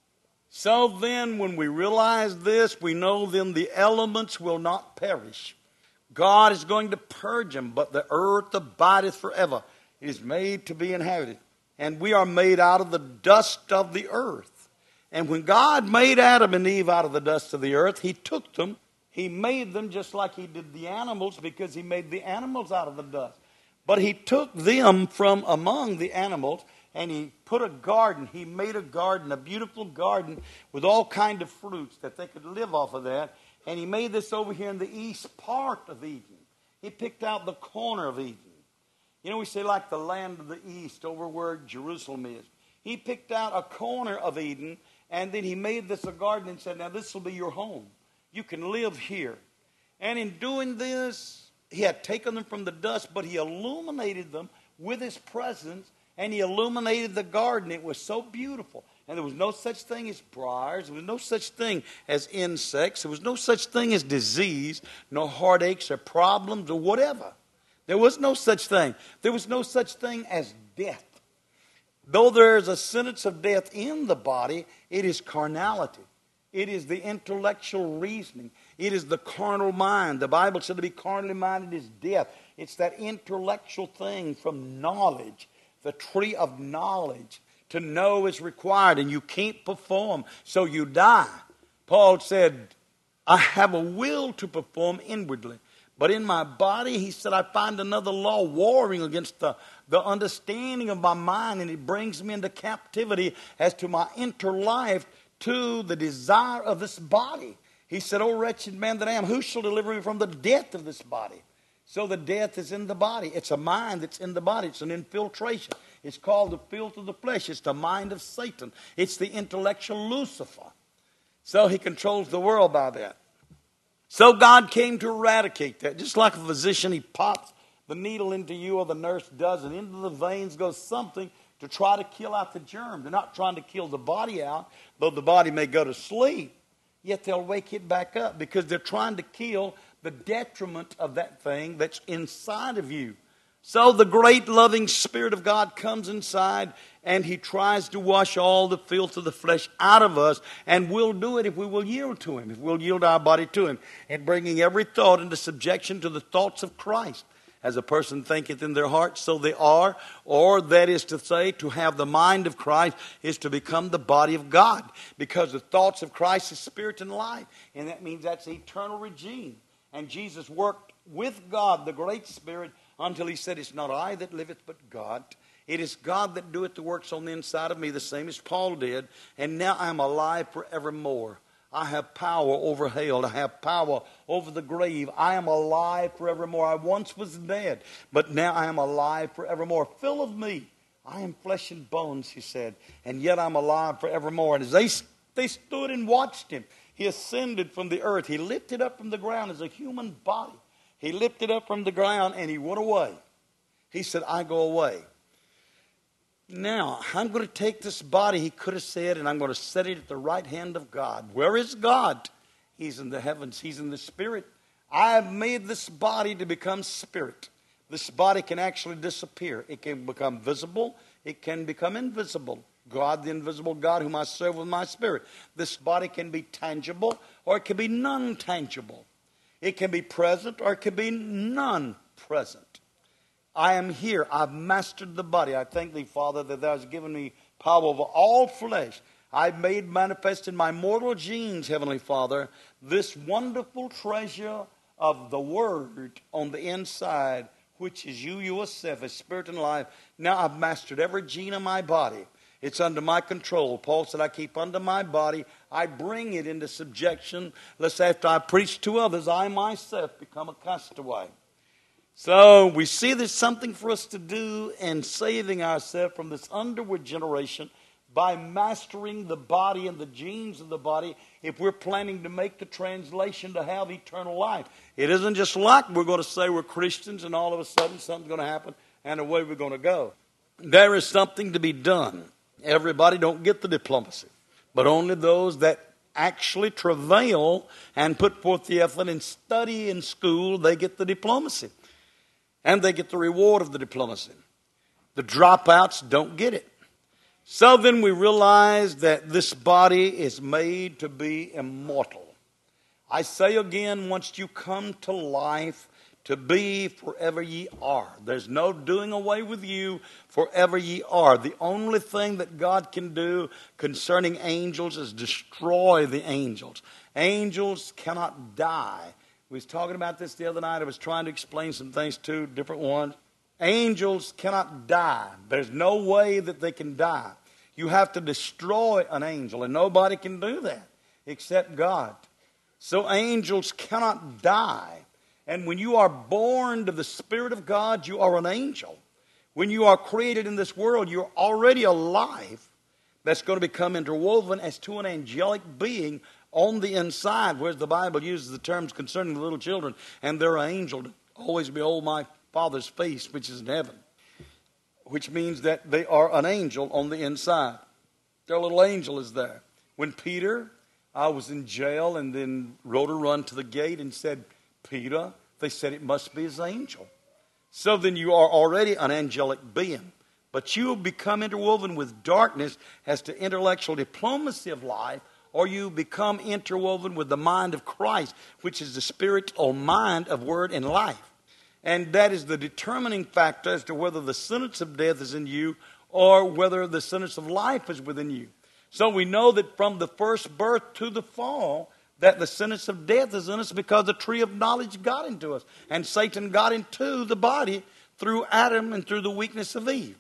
So then, when we realize this, we know then the elements will not perish. God is going to purge them, but the earth abideth forever. It is made to be inhabited. And we are made out of the dust of the earth. And when God made Adam and Eve out of the dust of the earth, he took them. He made them just like he did the animals, because he made the animals out of the dust. But he took them from among the animals, and he put a garden. He made a garden, a beautiful garden with all kinds of fruits that they could live off of that. And he made this over here in the east part of Eden. He picked out the corner of Eden. You know, we say like the land of the east, over where Jerusalem is. He picked out a corner of Eden, and then he made this a garden and said, now this will be your home. You can live here. And in doing this, he had taken them from the dust, but he illuminated them with his presence, and he illuminated the garden. It was so beautiful. And there was no such thing as briars. There was no such thing as insects. There was no such thing as disease, no heartaches or problems or whatever. There was no such thing. There was no such thing as death. Though there is a sentence of death in the body, it is carnality. It is the intellectual reasoning. It is the carnal mind. The Bible said to be carnally minded is death. It's that intellectual thing from knowledge. The tree of knowledge. To know is required, and you can't perform, so you die. Paul said, I have a will to perform inwardly, But in my body, he said, I find another law warring against the understanding of my mind, and it brings me into captivity as to my inner life, to the desire of this body. He said, O wretched man that I am, who shall deliver me from the death of this body? So the death is in the body. It's a mind that's in the body. It's an infiltration. It's called the filth of the flesh. It's the mind of Satan. It's the intellectual Lucifer. So he controls the world by that. So God came to eradicate that. Just like a physician, he pops the needle into you, or the nurse does, and into the veins goes something to try to kill out the germ. They're not trying to kill the body out, though the body may go to sleep, yet they'll wake it back up because they're trying to kill the detriment of that thing that's inside of you. So the great loving Spirit of God comes inside, and he tries to wash all the filth of the flesh out of us, and we'll do it if we will yield to him, if we'll yield our body to him, and bringing every thought into subjection to the thoughts of Christ. As a person thinketh in their heart, so they are. Or that is to say, to have the mind of Christ is to become the body of God, because the thoughts of Christ is spirit and life, and that means that's the eternal regime. And Jesus worked with God, the great Spirit, until he said, it's not I that liveth, but God. It is God that doeth the works on the inside of me, the same as Paul did. And now I am alive forevermore. I have power over hell. I have power over the grave. I am alive forevermore. I once was dead, but now I am alive forevermore. Fill of me. I am flesh and bones, he said, and yet I'm alive forevermore. And as they stood and watched him, he ascended from the earth. He lifted up from the ground as a human body. He lifted up from the ground and he went away. He said, I go away. Now, I'm going to take this body, he could have said, and I'm going to set it at the right hand of God. Where is God? He's in the heavens. He's in the Spirit. I have made this body to become spirit. This body can actually disappear. It can become visible. It can become invisible. God, the invisible God, whom I serve with my spirit. This body can be tangible, or it can be non-tangible. It can be present, or it can be non-present. I am here. I've mastered the body. I thank thee, Father, that thou hast given me power over all flesh. I've made manifest in my mortal genes, Heavenly Father, this wonderful treasure of the Word on the inside, which is you yourself, as spirit and life. Now I've mastered every gene of my body. It's under my control. Paul said, I keep under my body. I bring it into subjection, lest after I preach to others, I myself become a castaway. So we see there's something for us to do in saving ourselves from this underward generation by mastering the body and the genes of the body if we're planning to make the translation to have eternal life. It isn't just like we're going to say we're Christians and all of a sudden something's going to happen and away we're going to go. There is something to be done. Everybody don't get the diplomacy, but only those that actually travail and put forth the effort and study in school, they get the diplomacy. And they get the reward of the diplomacy. The dropouts don't get it. So then we realize that this body is made to be immortal. I say again, once you come to life, to be forever ye are. There's no doing away with you, forever ye are. The only thing that God can do concerning angels is destroy the angels. Angels cannot die. We was talking about this the other night. I was trying to explain some things to different ones. Angels cannot die. There's no way that they can die. You have to destroy an angel, and nobody can do that except God. So angels cannot die. And when you are born to the Spirit of God, you are an angel. When you are created in this world, you're already alive. That's going to become interwoven as to an angelic being on the inside, whereas the Bible uses the terms concerning the little children, and their angel to always behold my Father's face, which is in heaven, which means that they are an angel on the inside. Their little angel is there. When Peter was in jail and then Rhoda run to the gate and said, Peter, they said it must be his angel. So then you are already an angelic being. But you will become interwoven with darkness as to intellectual diplomacy of life, or you become interwoven with the mind of Christ, which is the spirit or mind of word and life. And that is the determining factor as to whether the sentence of death is in you or whether the sentence of life is within you. So we know that from the first birth to the fall, that the sentence of death is in us because the tree of knowledge got into us. And Satan got into the body through Adam and through the weakness of Eve.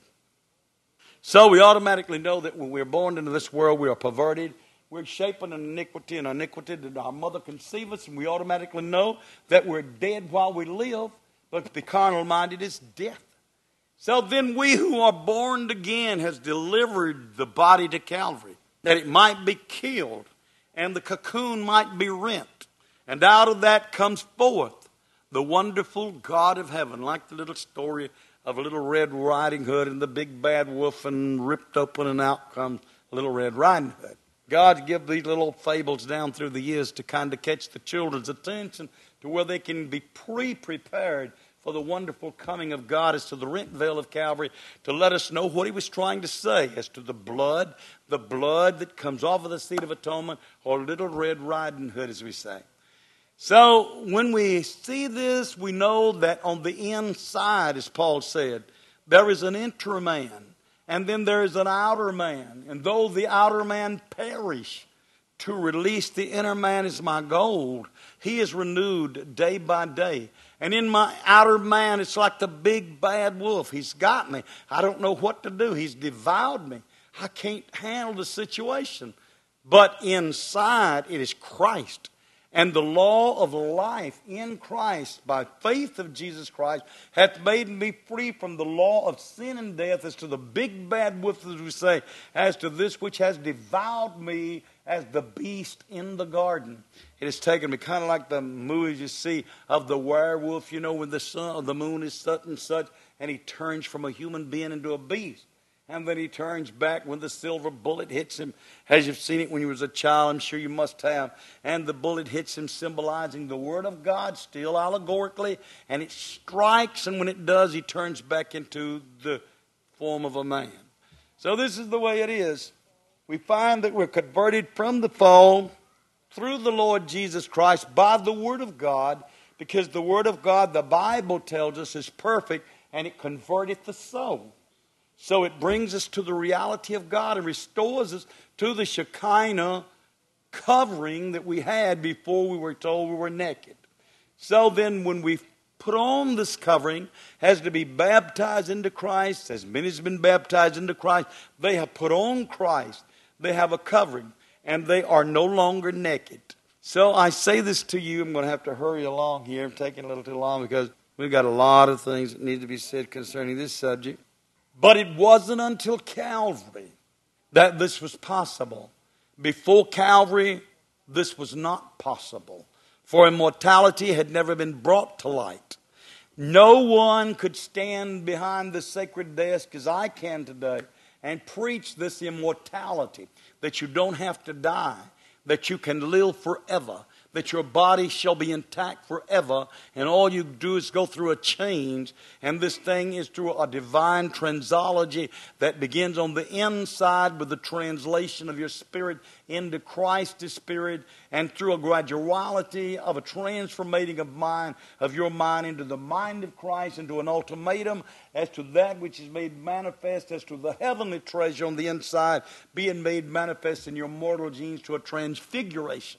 So we automatically know that when we're born into this world, we are perverted. We're shaping an iniquity, and iniquity that our mother conceived us, and we automatically know that we're dead while we live, but the carnal minded is death. So then we who are born again has delivered the body to Calvary, that it might be killed, and the cocoon might be rent. And out of that comes forth the wonderful God of heaven, like the little story of a little Red Riding Hood and the big bad wolf, and ripped open and out comes Little Red Riding Hood. God give these little fables down through the years to kind of catch the children's attention to where they can be pre-prepared for the wonderful coming of God as to the rent veil of Calvary, to let us know what he was trying to say as to the blood that comes off of the seat of atonement, or Little Red Riding Hood, as we say. So when we see this, we know that on the inside, as Paul said, there is an inner man, and then there is an outer man. And though the outer man perish, to release the inner man is my goal. He is renewed day by day. And in my outer man, it's like the big bad wolf. He's got me. I don't know what to do. He's devoured me. I can't handle the situation. But inside, it is Christ. And the law of life in Christ, by faith of Jesus Christ, hath made me free from the law of sin and death, as to the big bad wolf, as we say, as to this which has devoured me as the beast in the garden. It has taken me, kind of like the movies you see of the werewolf, you know, when the sun or the moon is such and such, and he turns from a human being into a beast. And then he turns back when the silver bullet hits him. As you've seen it when you was a child, I'm sure you must have. And the bullet hits him, symbolizing the Word of God, still allegorically. And it strikes, and when it does, he turns back into the form of a man. So this is the way it is. We find that we're converted from the fall through the Lord Jesus Christ by the Word of God, because the Word of God, the Bible tells us, is perfect, and it converteth the soul. So it brings us to the reality of God and restores us to the Shekinah covering that we had before we were told we were naked. So then when we put on this covering, has to be baptized into Christ, as many as have been baptized into Christ, they have put on Christ. They have a covering, and they are no longer naked. So I say this to you. I'm going to have to hurry along here. I'm taking a little too long because we've got a lot of things that need to be said concerning this subject. But it wasn't until Calvary that this was possible. Before Calvary, this was not possible. For immortality had never been brought to light. No one could stand behind the sacred desk as I can today and preach this immortality, that you don't have to die, that you can live forever, that your body shall be intact forever, and all you do is go through a change, and this thing is through a divine transology that begins on the inside with the translation of your spirit into Christ's spirit, and through a graduality of a transformating of your mind into the mind of Christ, into an ultimatum as to that which is made manifest, as to the heavenly treasure on the inside being made manifest in your mortal genes, to a transfiguration.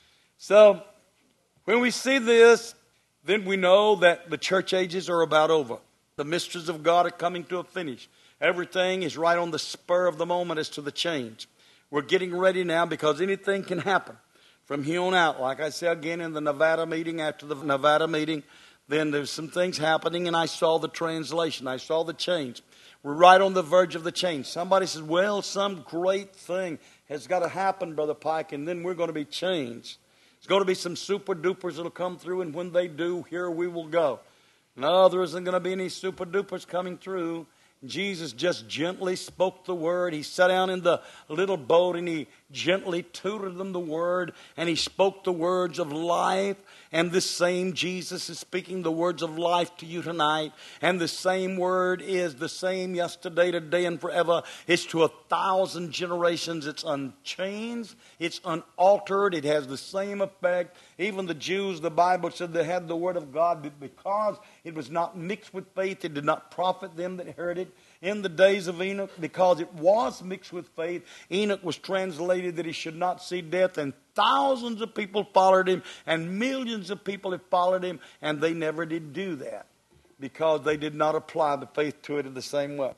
So, when we see this, then we know that the church ages are about over. The mysteries of God are coming to a finish. Everything is right on the spur of the moment as to the change. We're getting ready now because anything can happen from here on out. Like I said again in the Nevada meeting, after the Nevada meeting, then there's some things happening, and I saw the translation. I saw the change. We're right on the verge of the change. Somebody says, well, some great thing has got to happen, Brother Pike, and then we're going to be changed. There's going to be some super dupers that will come through, and when they do, here we will go. No, there isn't going to be any super dupers coming through. Jesus just gently spoke the word. He sat down in the little boat and he gently tutored them the word, and he spoke the words of life. And this same Jesus is speaking the words of life to you tonight. And the same word is the same yesterday, today, and forever. It's to 1,000 generations. It's unchanged. It's unaltered. It has the same effect. Even the Jews, the Bible said they had the word of God, but because it was not mixed with faith, it did not profit them that heard it. In the days of Enoch, because it was mixed with faith, Enoch was translated waited that he should not see death, and thousands of people followed him, and millions of people have followed him, and they never did do that because they did not apply the faith to it in the same way.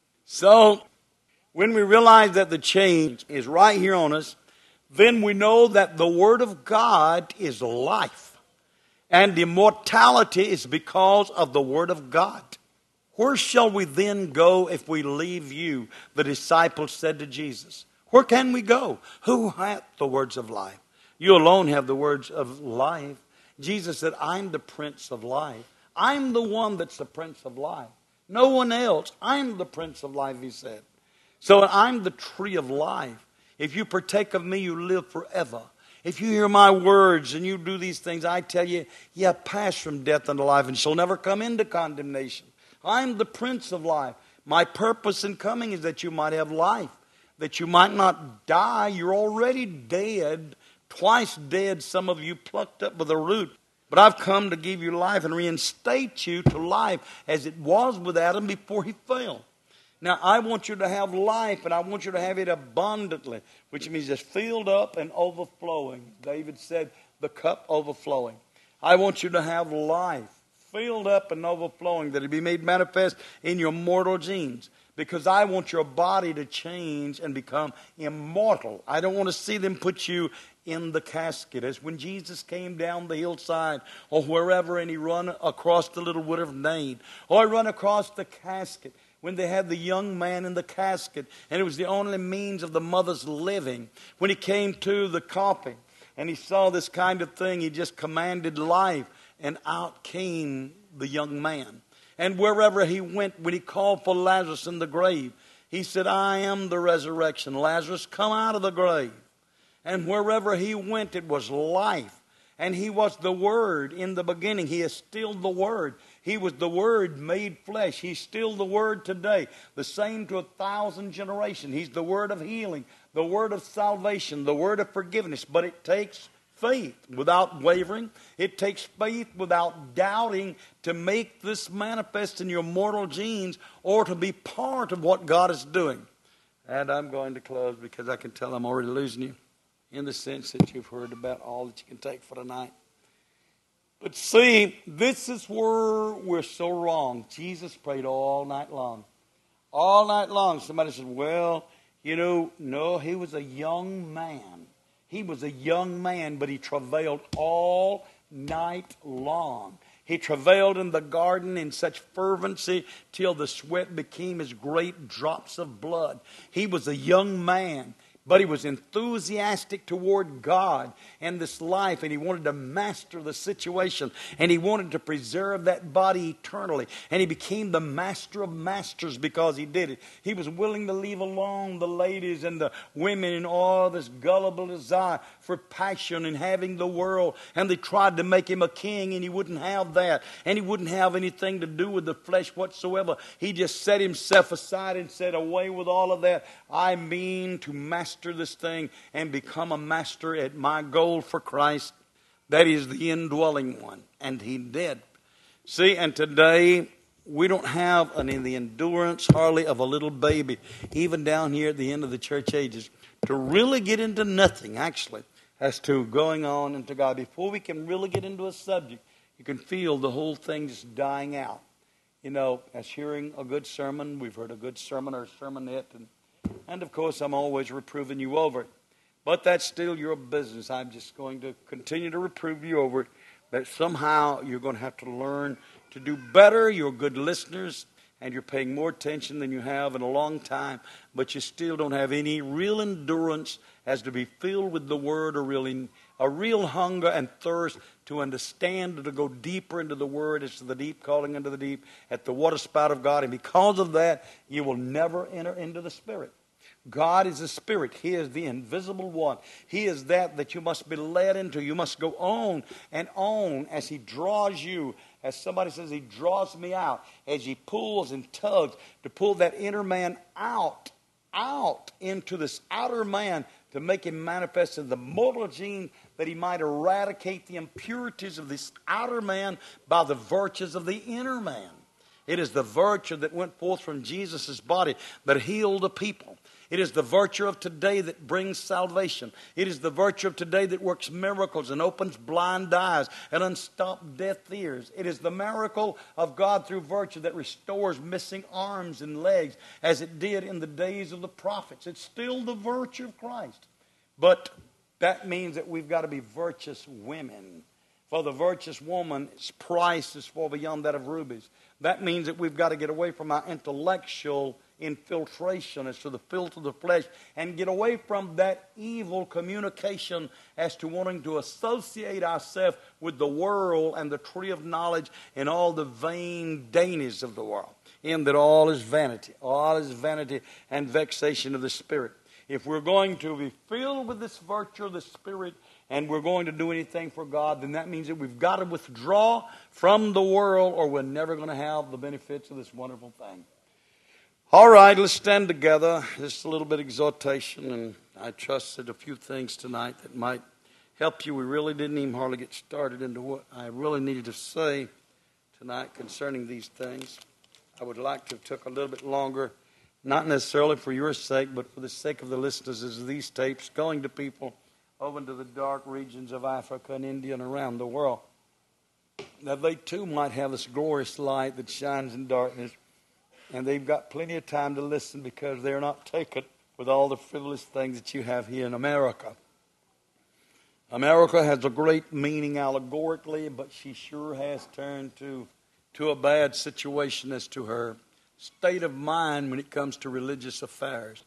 So, when we realize that the change is right here on us, then we know that the Word of God is life. And immortality is because of the Word of God. Where shall we then go if we leave you? The disciples said to Jesus. Where can we go? Who hath the words of life? You alone have the words of life. Jesus said, I'm the Prince of Life. I'm the one that's the Prince of Life. No one else. I'm the Prince of Life, he said. So I'm the tree of life. If you partake of me, you live forever. If you hear my words and you do these things, I tell you, you have passed from death unto life and shall never come into condemnation. I'm the Prince of Life. My purpose in coming is that you might have life, that you might not die. You're already dead, twice dead, some of you plucked up with a root. But I've come to give you life and reinstate you to life as it was with Adam before he fell. Now, I want you to have life, and I want you to have it abundantly, which means it's filled up and overflowing. David said, the cup overflowing. I want you to have life, filled up and overflowing, that it be made manifest in your mortal genes. Because I want your body to change and become immortal. I don't want to see them put you in the casket. As when Jesus came down the hillside or wherever, and he run across the little wood of Nain, or he run across the casket, when they had the young man in the casket, and it was the only means of the mother's living. When he came to the coffin, and he saw this kind of thing, he just commanded life, and out came the young man. And wherever he went, when he called for Lazarus in the grave, he said, I am the resurrection. Lazarus, come out of the grave. And wherever he went, it was life. And he was the Word in the beginning. He is still the Word. He was the Word made flesh. He's still the Word today. The same to 1,000 generations. He's the Word of healing, the Word of salvation, the Word of forgiveness. But it takes faith without wavering. It takes faith without doubting to make this manifest in your mortal genes or to be part of what God is doing. And I'm going to close because I can tell I'm already losing you in the sense that you've heard about all that you can take for tonight. But see, this is where we're so wrong. Jesus prayed all night long. All night long. Somebody said, well, no, he was a young man. He was a young man, but he travailed all night long. He travailed in the garden in such fervency till the sweat became as great drops of blood. He was a young man, but he was enthusiastic toward God and this life, and he wanted to master the situation, and he wanted to preserve that body eternally, and he became the master of masters because he did it. He was willing to leave alone the ladies and the women and all this gullible desire for passion and having the world, and they tried to make him a king, and he wouldn't have that, and he wouldn't have anything to do with the flesh whatsoever. He just set himself aside and said, away with all of that. I mean to master this thing and become a master at my goal for Christ. That is the indwelling one. And he did. See, and today we don't have the endurance hardly of a little baby, even down here at the end of the church ages, to really get into nothing, actually, as to going on into God. Before we can really get into a subject, you can feel the whole thing just dying out. As hearing a good sermon, we've heard a good sermon or a sermonette, and of course, I'm always reproving you over it. But that's still your business. I'm just going to continue to reprove you over it. That somehow you're going to have to learn to do better. You're good listeners, and you're paying more attention than you have in a long time. But you still don't have any real endurance as to be filled with the Word, or really a real hunger and thirst to understand and to go deeper into the Word. It's the deep calling into the deep at the water spout of God. And because of that, you will never enter into the Spirit. God is a spirit. He is the invisible one. He is that you must be led into. You must go on and on as he draws you. As somebody says, he draws me out. As he pulls and tugs to pull that inner man out into this outer man to make him manifest in the mortal gene, that he might eradicate the impurities of this outer man by the virtues of the inner man. It is the virtue that went forth from Jesus' body that healed the people. It is the virtue of today that brings salvation. It is the virtue of today that works miracles and opens blind eyes and unstopped deaf ears. It is the miracle of God through virtue that restores missing arms and legs as it did in the days of the prophets. It's still the virtue of Christ. But that means that we've got to be virtuous women. For the virtuous woman's price is far beyond that of rubies. That means that we've got to get away from our intellectual infiltration as to the filth of the flesh and get away from that evil communication as to wanting to associate ourselves with the world and the tree of knowledge and all the vain dainties of the world. In that all is vanity and vexation of the spirit. If we're going to be filled with this virtue of the Spirit and we're going to do anything for God, then that means that we've got to withdraw from the world or we're never going to have the benefits of this wonderful thing. All right, let's stand together. Just a little bit of exhortation, and I trust that a few things tonight that might help you. We really didn't even hardly get started into what I really needed to say tonight concerning these things. I would like to have took a little bit longer. Not necessarily for your sake, but for the sake of the listeners as these tapes going to people over into the dark regions of Africa and India and around the world. That they too might have this glorious light that shines in darkness. And they've got plenty of time to listen because they're not taken with all the frivolous things that you have here in America. America has a great meaning allegorically, but she sure has turned to a bad situation as to her state of mind when it comes to religious affairs.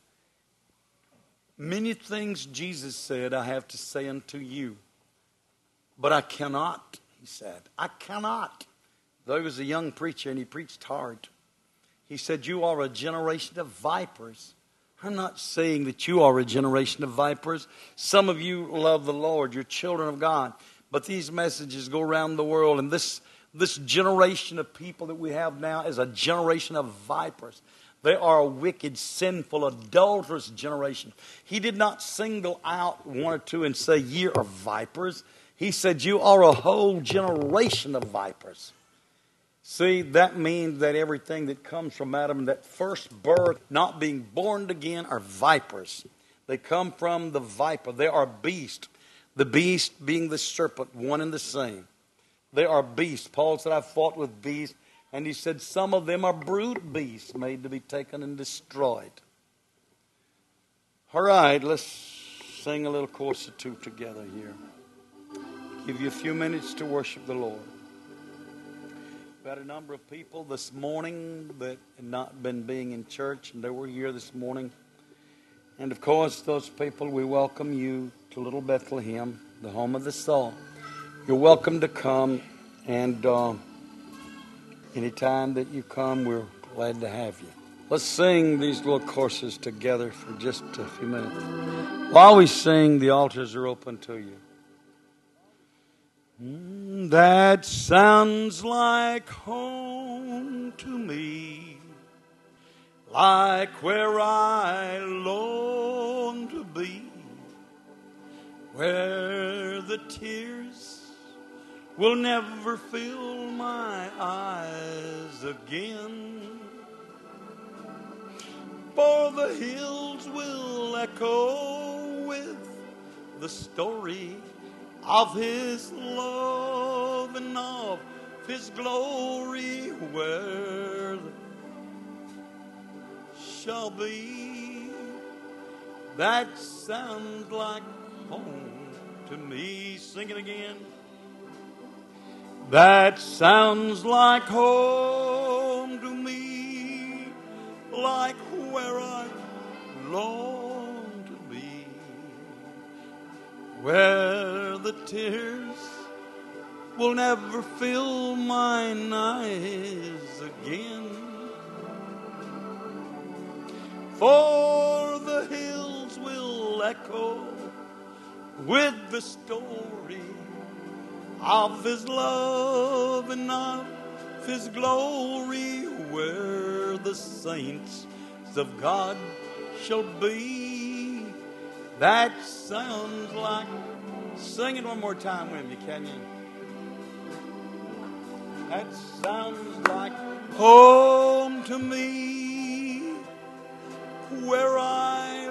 Many things Jesus said, I have to say unto you, but I cannot, he said. I cannot. Though he was a young preacher and he preached hard. He said, you are a generation of vipers. I'm not saying that you are a generation of vipers. Some of you love the Lord, you're children of God. But these messages go around the world, and this generation of people that we have now is a generation of vipers. They are a wicked, sinful, adulterous generation. He did not single out one or two and say, ye are vipers. He said, you are a whole generation of vipers. See, that means that everything that comes from Adam, that first birth, not being born again, are vipers. They come from the viper. They are beasts. The beast being the serpent, one and the same. They are beasts. Paul said, I've fought with beasts. And he said, some of them are brute beasts made to be taken and destroyed. All right, let's sing a little chorus or two together here. Give you a few minutes to worship the Lord. We've had a number of people this morning that had not been being in church, and they were here this morning. And of course, those people, we welcome you to Little Bethlehem, the home of the soul. You're welcome to come, and anytime that you come, we're glad to have you. Let's sing these little courses together for just a few minutes. While we sing, the altars are open to you. That sounds like home to me, like where I long to be, where the tears will never fill my eyes again. For the hills will echo with the story of His love and of His glory, where shall be. That sounds like home to me. Sing it again. That sounds like home to me, like where I long to be, where the tears will never fill mine eyes again. For the hills will echo with the story of His love and of His glory, where the saints of God shall be. That sounds like, sing it one more time with me, can you? That sounds like home to me, where I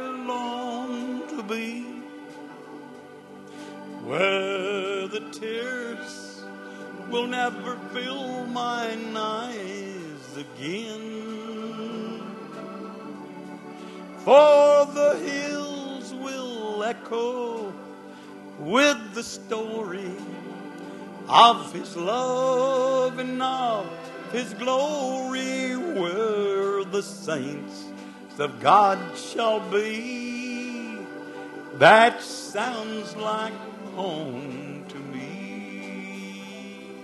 where the tears will never fill mine eyes again. For the hills will echo with the story of His love and of His glory, where the saints of God shall be. That sounds like home to me.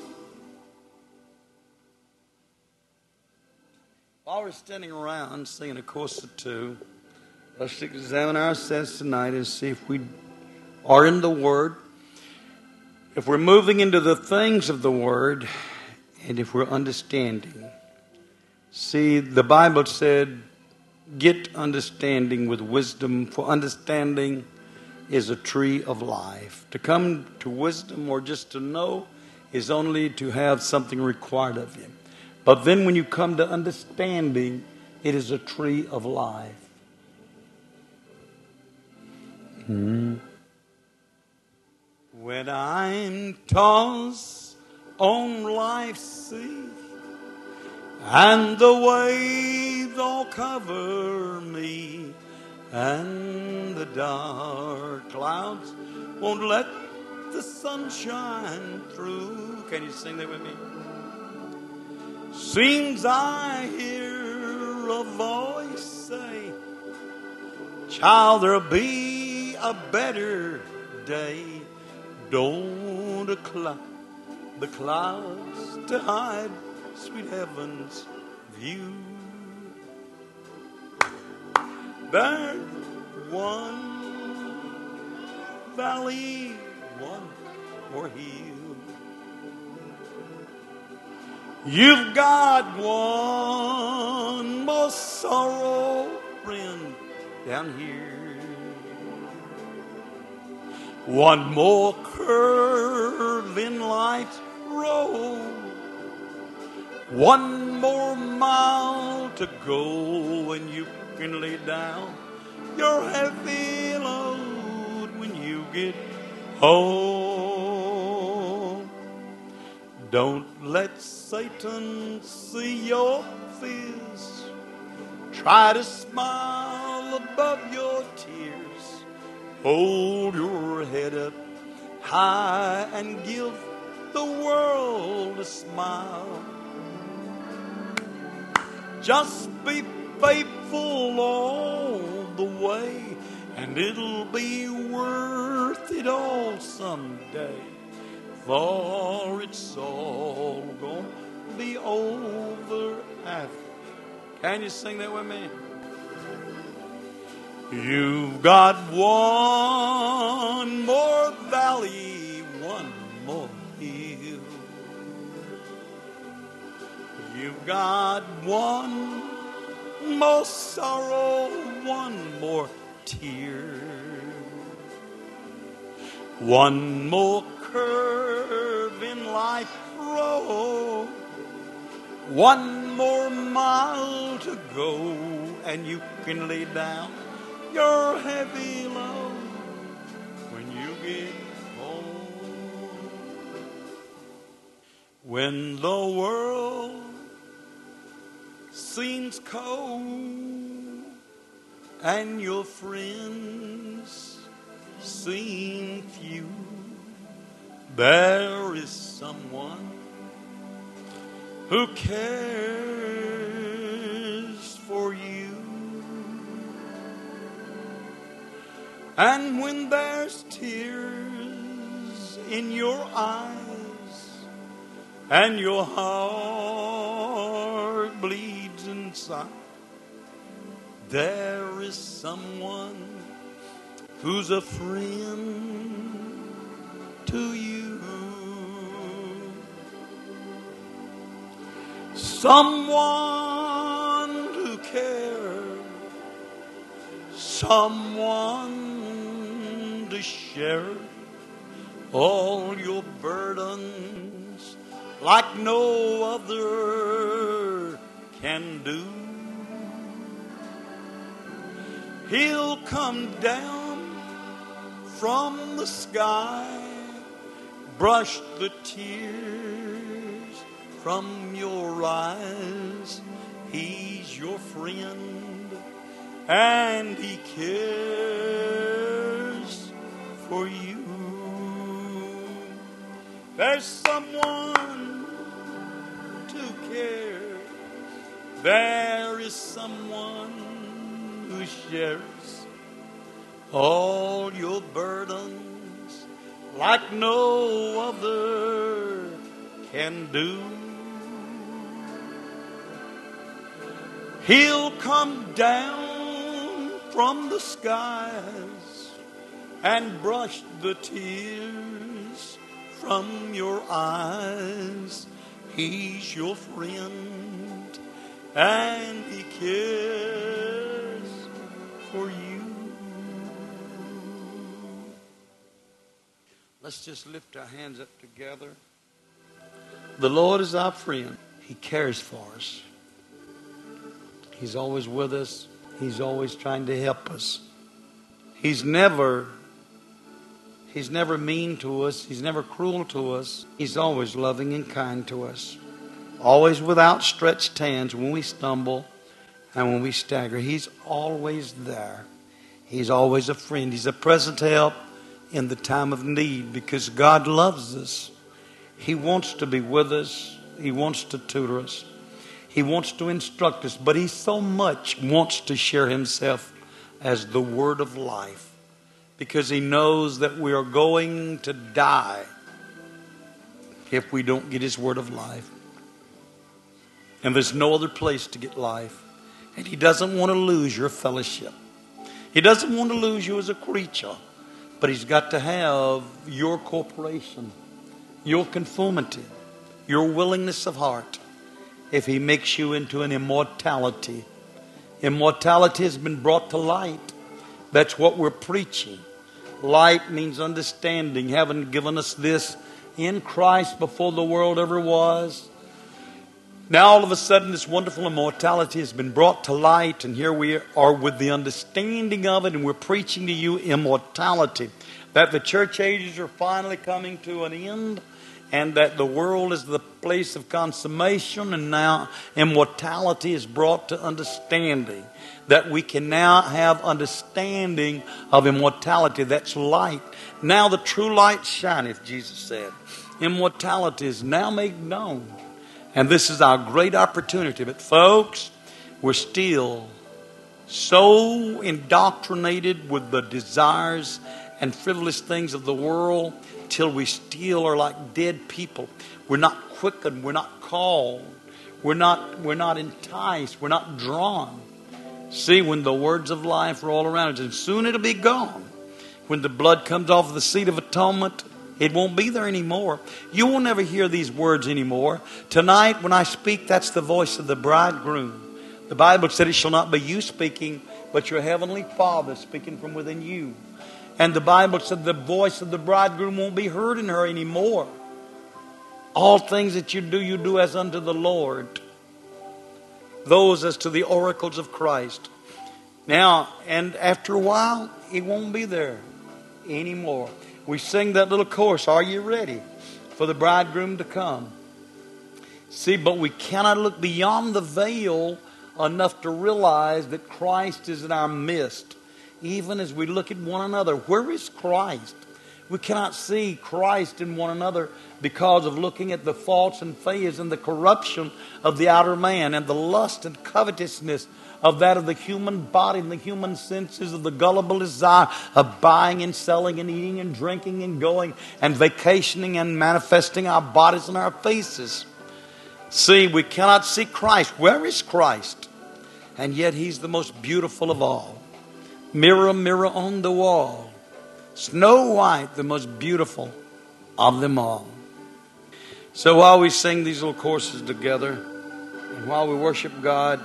While we're standing around singing a chorus or two, let's examine ourselves tonight and see if we are in the Word, if we're moving into the things of the Word, and if we're understanding. See, the Bible said, get understanding with wisdom, for understanding is a tree of life. To come to wisdom or just to know is only to have something required of you. But then when you come to understanding, it is a tree of life. When I'm tossed on life's sea and the waves all cover me, and the dark clouds won't let the sun shine through. Can you sing that with me? Seems I hear a voice say, child, there'll be a better day. Don't allow the clouds to hide sweet heaven's view. There's one valley, one more hill. You've got one more sorrow, friend, down here. One more curve in life's road. One more mile to go, and you can lay down your heavy load when you get home. Don't let Satan see your fears. Try to smile above your tears. Hold your head up high and give the world a smile. Just be faithful all the way, and it'll be worth it all someday. For it's all gonna be over after. Can you sing that with me? You've got one more valley, one more hill. You've got one more sorrow, one more tear. One more curve in life's road. One more mile to go, and you can lay down your heavy load when you get home. When the world seems cold and your friends seem few, there is someone who cares for you. And when there's tears in your eyes and your heart bleeds inside, there is someone who's a friend to you. Someone who cares, someone to share all your burdens like no other can do. He'll come down from the sky, brush the tears from your eyes. He's your friend, and He cares for you. There's someone to care. There is someone who shares all your burdens like no other can do. He'll come down from the skies and brush the tears from your eyes. He's your friend, and He cares for you. Let's just lift our hands up together. The Lord is our friend. He cares for us. He's always with us. He's always trying to help us. He's never mean to us. He's never cruel to us. He's always loving and kind to us. Always with outstretched hands when we stumble and when we stagger. He's always there. He's always a friend. He's a present help in the time of need because God loves us. He wants to be with us. He wants to tutor us. He wants to instruct us. But He so much wants to share Himself as the Word of life because He knows that we are going to die if we don't get His Word of life. And there's no other place to get life. And He doesn't want to lose your fellowship. He doesn't want to lose you as a creature. But He's got to have your cooperation, your conformity, your willingness of heart if He makes you into an immortality. Immortality has been brought to light. That's what we're preaching. Light means understanding. Having given us this in Christ before the world ever was. Now all of a sudden this wonderful immortality has been brought to light, and here we are with the understanding of it, and we're preaching to you immortality. That the church ages are finally coming to an end, and that the world is the place of consummation, and now immortality is brought to understanding. That we can now have understanding of immortality. That's light. Now the true light shineth, Jesus said. Immortality is now made known. And this is our great opportunity. But folks, we're still so indoctrinated with the desires and frivolous things of the world till we still are like dead people. We're not quickened. We're not called. We're not enticed. We're not drawn. See, when the words of life are all around us, and soon it'll be gone. When the blood comes off the seat of atonement, it won't be there anymore. You won't ever hear these words anymore. Tonight, when I speak, that's the voice of the bridegroom. The Bible said it shall not be you speaking, but your heavenly Father speaking from within you. And the Bible said the voice of the bridegroom won't be heard in her anymore. All things that you do as unto the Lord. Those as to the oracles of Christ. Now, and after a while, it won't be there anymore. We sing that little chorus, are you ready for the bridegroom to come? See, but we cannot look beyond the veil enough to realize that Christ is in our midst. Even as we look at one another, where is Christ? We cannot see Christ in one another because of looking at the faults and failures and the corruption of the outer man and the lust and covetousness of that of the human body and the human senses, of the gullible desire of buying and selling and eating and drinking and going and vacationing and manifesting our bodies and our faces. See, we cannot see Christ. Where is Christ? And yet He's the most beautiful of all. Mirror, mirror on the wall, Snow White, the most beautiful of them all. So while we sing these little courses together, and while we worship God,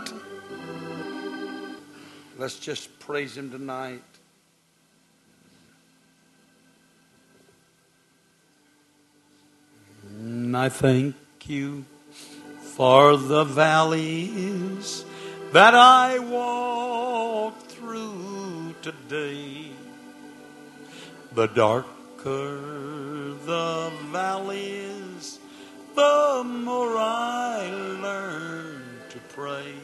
let's just praise Him tonight. And I thank You for the valleys that I walked through today. The darker the valleys, the more I learn to pray.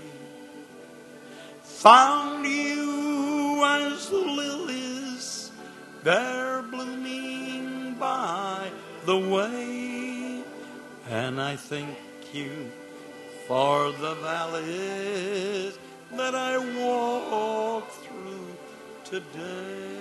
Found you as the lilies, there blooming by the way, and I thank you for the valleys that I walk through today.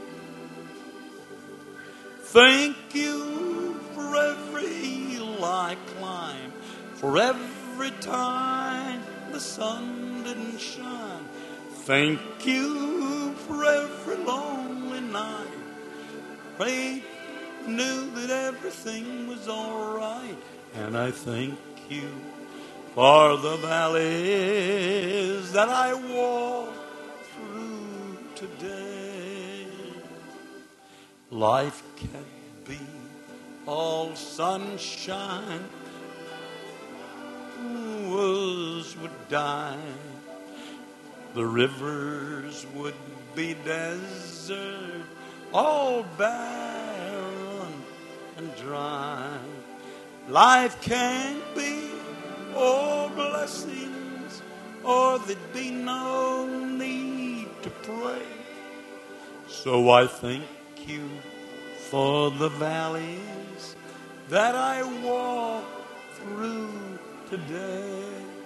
Thank you for every hill I climb, for every time the sun didn't shine. Thank you for every lonely night. Prayed, knew that everything was all right. And I thank you for the valleys that I walk through today. Life can't be all sunshine. Woods would die. The rivers would be desert, all barren and dry. Life can't be all blessings, or there'd be no need to pray. So I thank you for the valleys that I walk through today.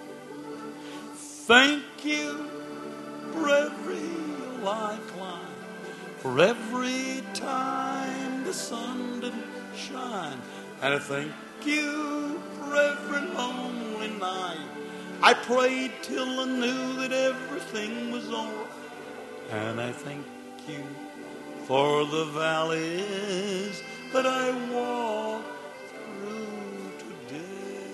Thank you for every hill I climb, for every time the sun didn't shine. And I thank you for every lonely night. I prayed till I knew that everything was all right. And I thank you for the valleys that I walk through today.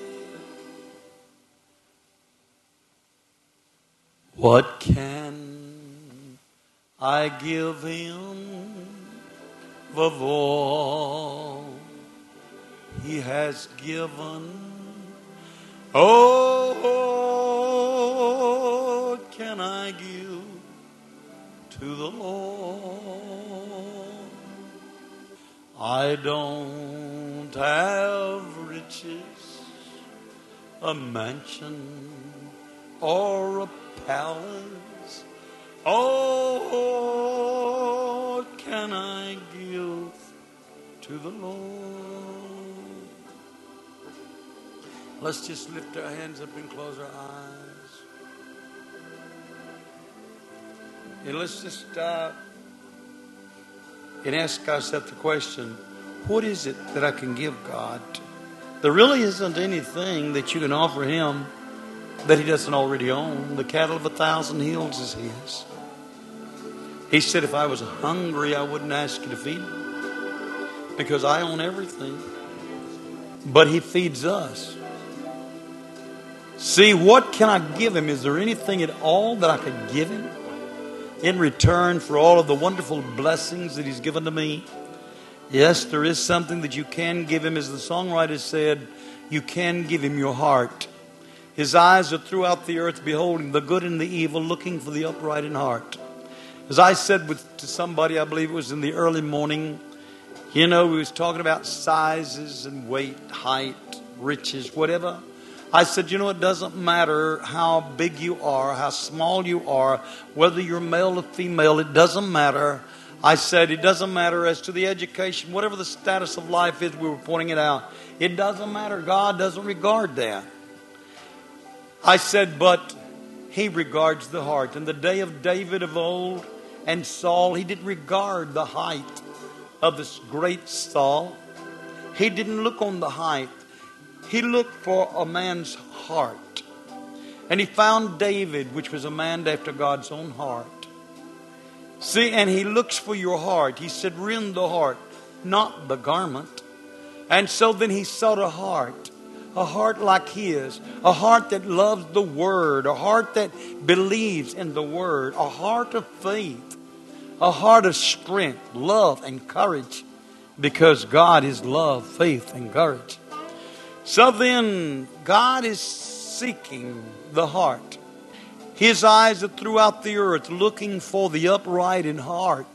What can I give him of all he has given? Oh, what can I give to the Lord? I don't have riches, a mansion, or a palace. Oh, what can I give to the Lord? Let's just lift our hands up and close our eyes. And let's just stop and ask ourselves the question, what is it that I can give God? There really isn't anything that you can offer him that he doesn't already own. The cattle of 1,000 hills is his. He said, if I was hungry, I wouldn't ask you to feed me, because I own everything. But he feeds us. See, what can I give him? Is there anything at all that I could give him in return for all of the wonderful blessings that he's given to me? Yes, there is something that you can give him. As the songwriter said, you can give him your heart. His eyes are throughout the earth, beholding the good and the evil, looking for the upright in heart. As I said to somebody, I believe it was in the early morning, we was talking about sizes and weight, height, riches, whatever. I said, it doesn't matter how big you are, how small you are, whether you're male or female, it doesn't matter. I said, it doesn't matter as to the education, whatever the status of life is, we were pointing it out. It doesn't matter. God doesn't regard that. I said, but he regards the heart. In the day of David of old and Saul, he didn't regard the height of this great Saul. He didn't look on the height. He looked for a man's heart. And he found David, which was a man after God's own heart. See, and he looks for your heart. He said, rend the heart, not the garment. And so then he sought a heart like his, a heart that loves the Word, a heart that believes in the Word, a heart of faith, a heart of strength, love, and courage, because God is love, faith, and courage. So then, God is seeking the heart. His eyes are throughout the earth, looking for the upright in heart.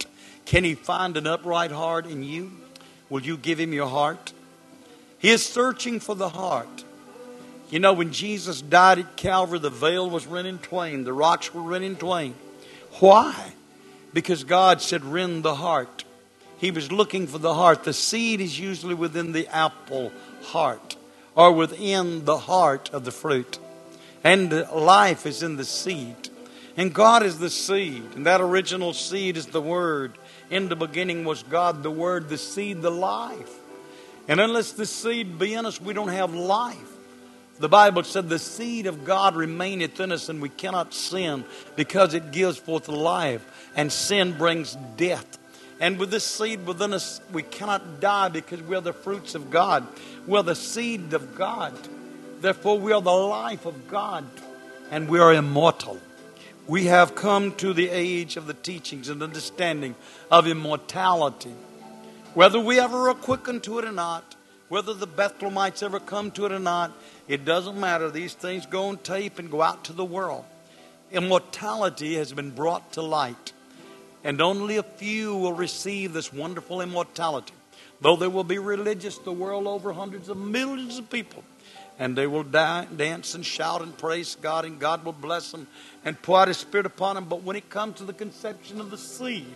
Can He find an upright heart in you? Will you give Him your heart? He is searching for the heart. You know, when Jesus died at Calvary, the veil was rent in twain. The rocks were rent in twain. Why? Because God said, rend the heart. He was looking for the heart. The seed is usually within the apple heart, or within the heart of the fruit. And life is in the seed. And God is the seed. And that original seed is the Word. In the beginning was God, the Word, the seed, the life. And unless the seed be in us, we don't have life. The Bible said the seed of God remaineth in us, and we cannot sin because it gives forth life, and sin brings death. And with this seed within us, we cannot die because we are the fruits of God. We are the seed of God. Therefore, we are the life of God, and we are immortal. We have come to the age of the teachings and understanding of immortality. Whether we ever are quickened to it or not, whether the Bethlehemites ever come to it or not, it doesn't matter. These things go on tape and go out to the world. Immortality has been brought to light. And only a few will receive this wonderful immortality. Though there will be religious the world over, hundreds of millions of people. And they will dance and shout and praise God, and God will bless them and pour out His Spirit upon them. But when it comes to the conception of the seed,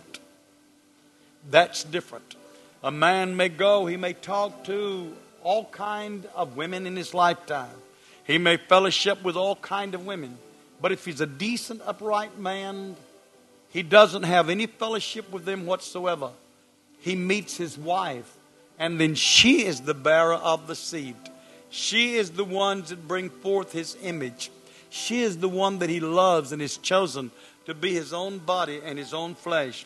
that's different. A man may go, he may talk to all kind of women in his lifetime. He may fellowship with all kind of women. But if he's a decent, upright man, he doesn't have any fellowship with them whatsoever. He meets his wife, and then she is the bearer of the seed. She is the one that bring forth His image. She is the one that He loves and has chosen to be His own body and His own flesh.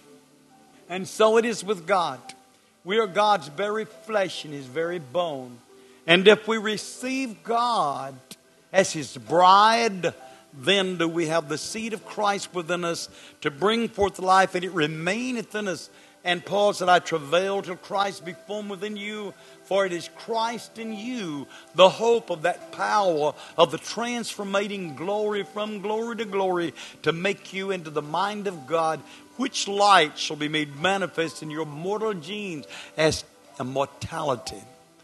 And so it is with God. We are God's very flesh and His very bone. And if we receive God as His bride, then do we have the seed of Christ within us to bring forth life, and it remaineth in us. And Paul said, I travail till Christ be formed within you, for it is Christ in you, the hope of that power of the transformating glory from glory to glory, to make you into the mind of God, which light shall be made manifest in your mortal genes as immortality.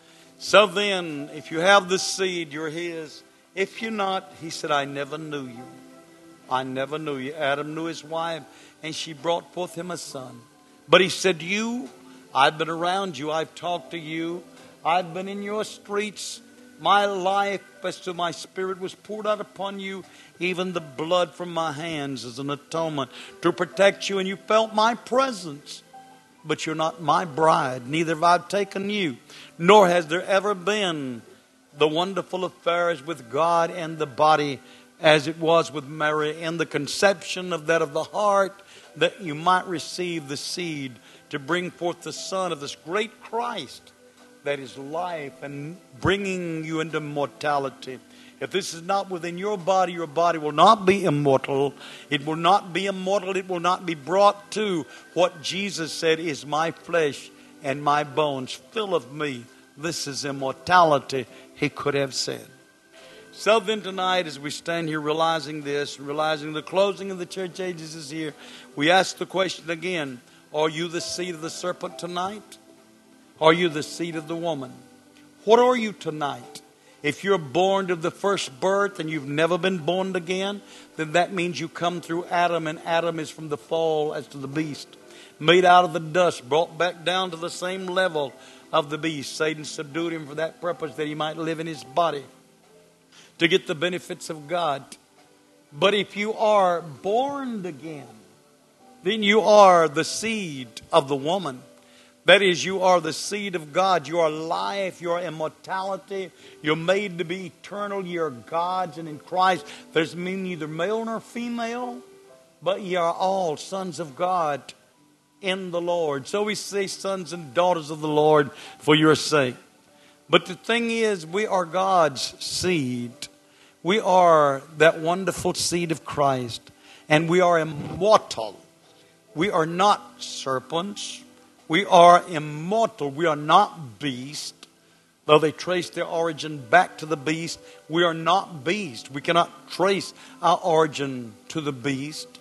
So then, if you have the seed, you're His. If you're not, He said, I never knew you. I never knew you. Adam knew his wife, and she brought forth him a son. But He said, you, I've been around you. I've talked to you. I've been in your streets. My life, as to my Spirit, was poured out upon you. Even the blood from my hands as an atonement to protect you. And you felt my presence. But you're not my bride. Neither have I taken you. Nor has there ever been the wonderful affairs with God and the body as it was with Mary, in the conception of that of the heart, that you might receive the seed to bring forth the Son of this great Christ that is life and bringing you into mortality. If this is not within your body will not be immortal. It will not be immortal. It will not be brought to what Jesus said is my flesh and my bones. Fill of me. This is immortality, He could have said. So then tonight, as we stand here realizing this, realizing the closing of the church ages is here, we ask the question again, are you the seed of the serpent tonight? Are you the seed of the woman? What are you tonight? If you're born of the first birth and you've never been born again, then that means you come through Adam, and Adam is from the fall as to the beast. Made out of the dust, brought back down to the same level of the beast. Satan subdued him for that purpose, that he might live in his body to get the benefits of God. But if you are born again, then you are the seed of the woman. That is, you are the seed of God. You are life. You are immortality. You're made to be eternal. You are God's, and in Christ there's neither male nor female, but ye are all sons of God in the Lord. So we say sons and daughters of the Lord for your sake. But the thing is, we are God's seed. We are that wonderful seed of Christ. And we are immortal. We are not serpents. We are immortal. We are not beast. Though they trace their origin back to the beast, we are not beast. We cannot trace our origin to the beast.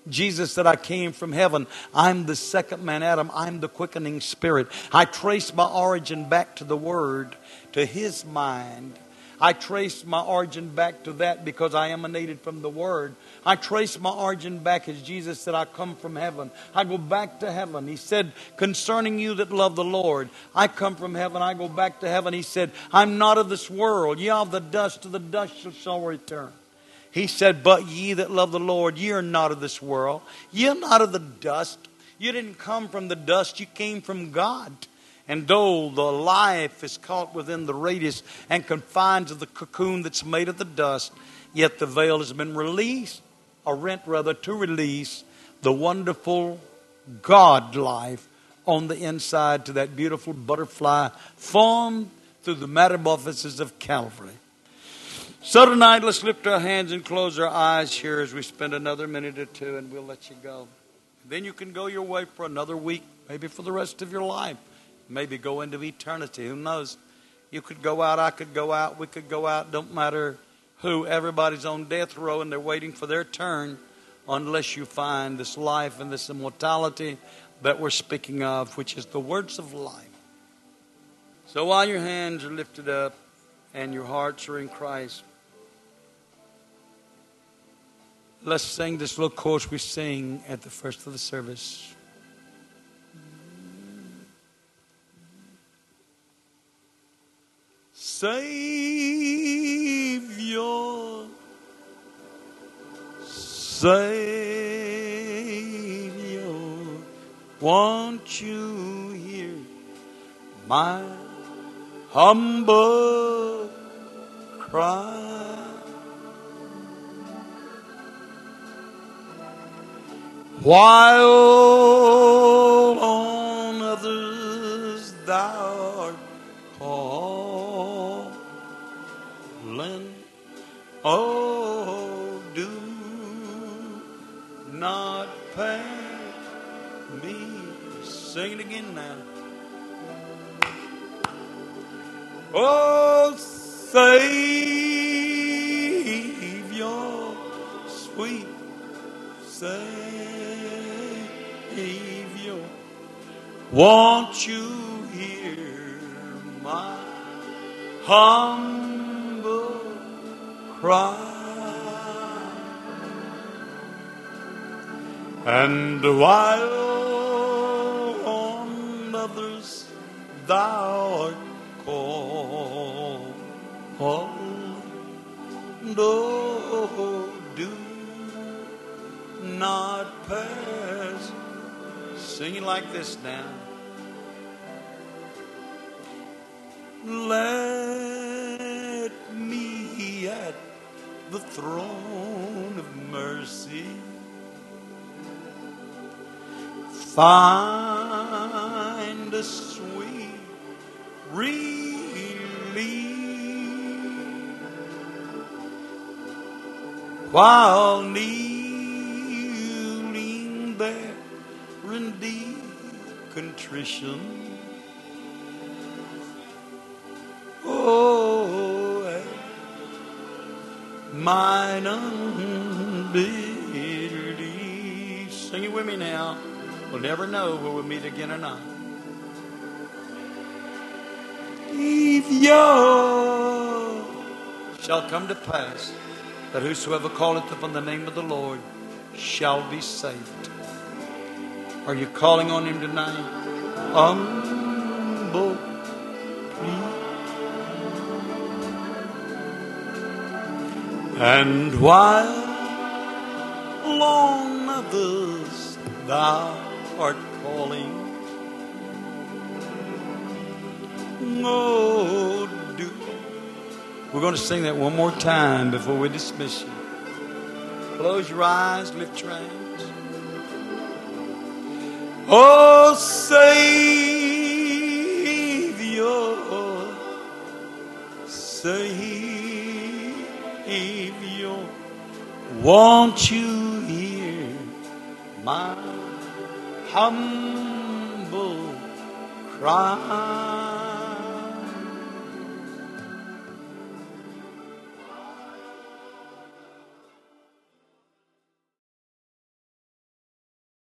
Jesus said, I came from heaven. I'm the second man, Adam. I'm the quickening spirit. I trace my origin back to the Word, to His mind. I trace my origin back to that because I emanated from the Word. I trace my origin back as Jesus said, I come from heaven. I go back to heaven. He said, concerning you that love the Lord, I come from heaven. I go back to heaven. He said, I'm not of this world. Ye are of the dust, to the dust shall return. He said, but ye that love the Lord, ye are not of this world. Ye are not of the dust. You didn't come from the dust. You came from God. And though the life is caught within the radius and confines of the cocoon that's made of the dust, yet the veil has been released, or rent rather, to release the wonderful God life on the inside to that beautiful butterfly formed through the metamorphosis of Calvary. So tonight, let's lift our hands and close our eyes here as we spend another minute or two, and we'll let you go. Then you can go your way for another week, maybe for the rest of your life. Maybe go into eternity. Who knows? You could go out, I could go out, we could go out. Don't matter who. Everybody's on death row and they're waiting for their turn unless you find this life and this immortality that we're speaking of, which is the words of life. So while your hands are lifted up and your hearts are in Christ, let's sing this little chorus we sing at the first of the service. Savior, Savior, won't you hear my humble cry? While on others thou art calling, oh, do not pass me. Sing it again now. Oh, Savior, sweet Savior, won't you hear my humble cry? And while on others thou art called, oh, do not pass. Sing it like this now. Let me at the throne of mercy find a sweet relief, while kneeling there in deep contrition. Oh, mine unbelief. Sing it with me now. We'll never know where we'll meet again or not. If your shall come to pass that whosoever calleth upon the name of the Lord shall be saved. Are you calling on Him tonight? Humble plea. And while long others thou art calling, oh, do. We're going to sing that one more time before we dismiss you. Close your eyes, lift your hands. Oh, Savior, Savior, won't you hear my humble cry?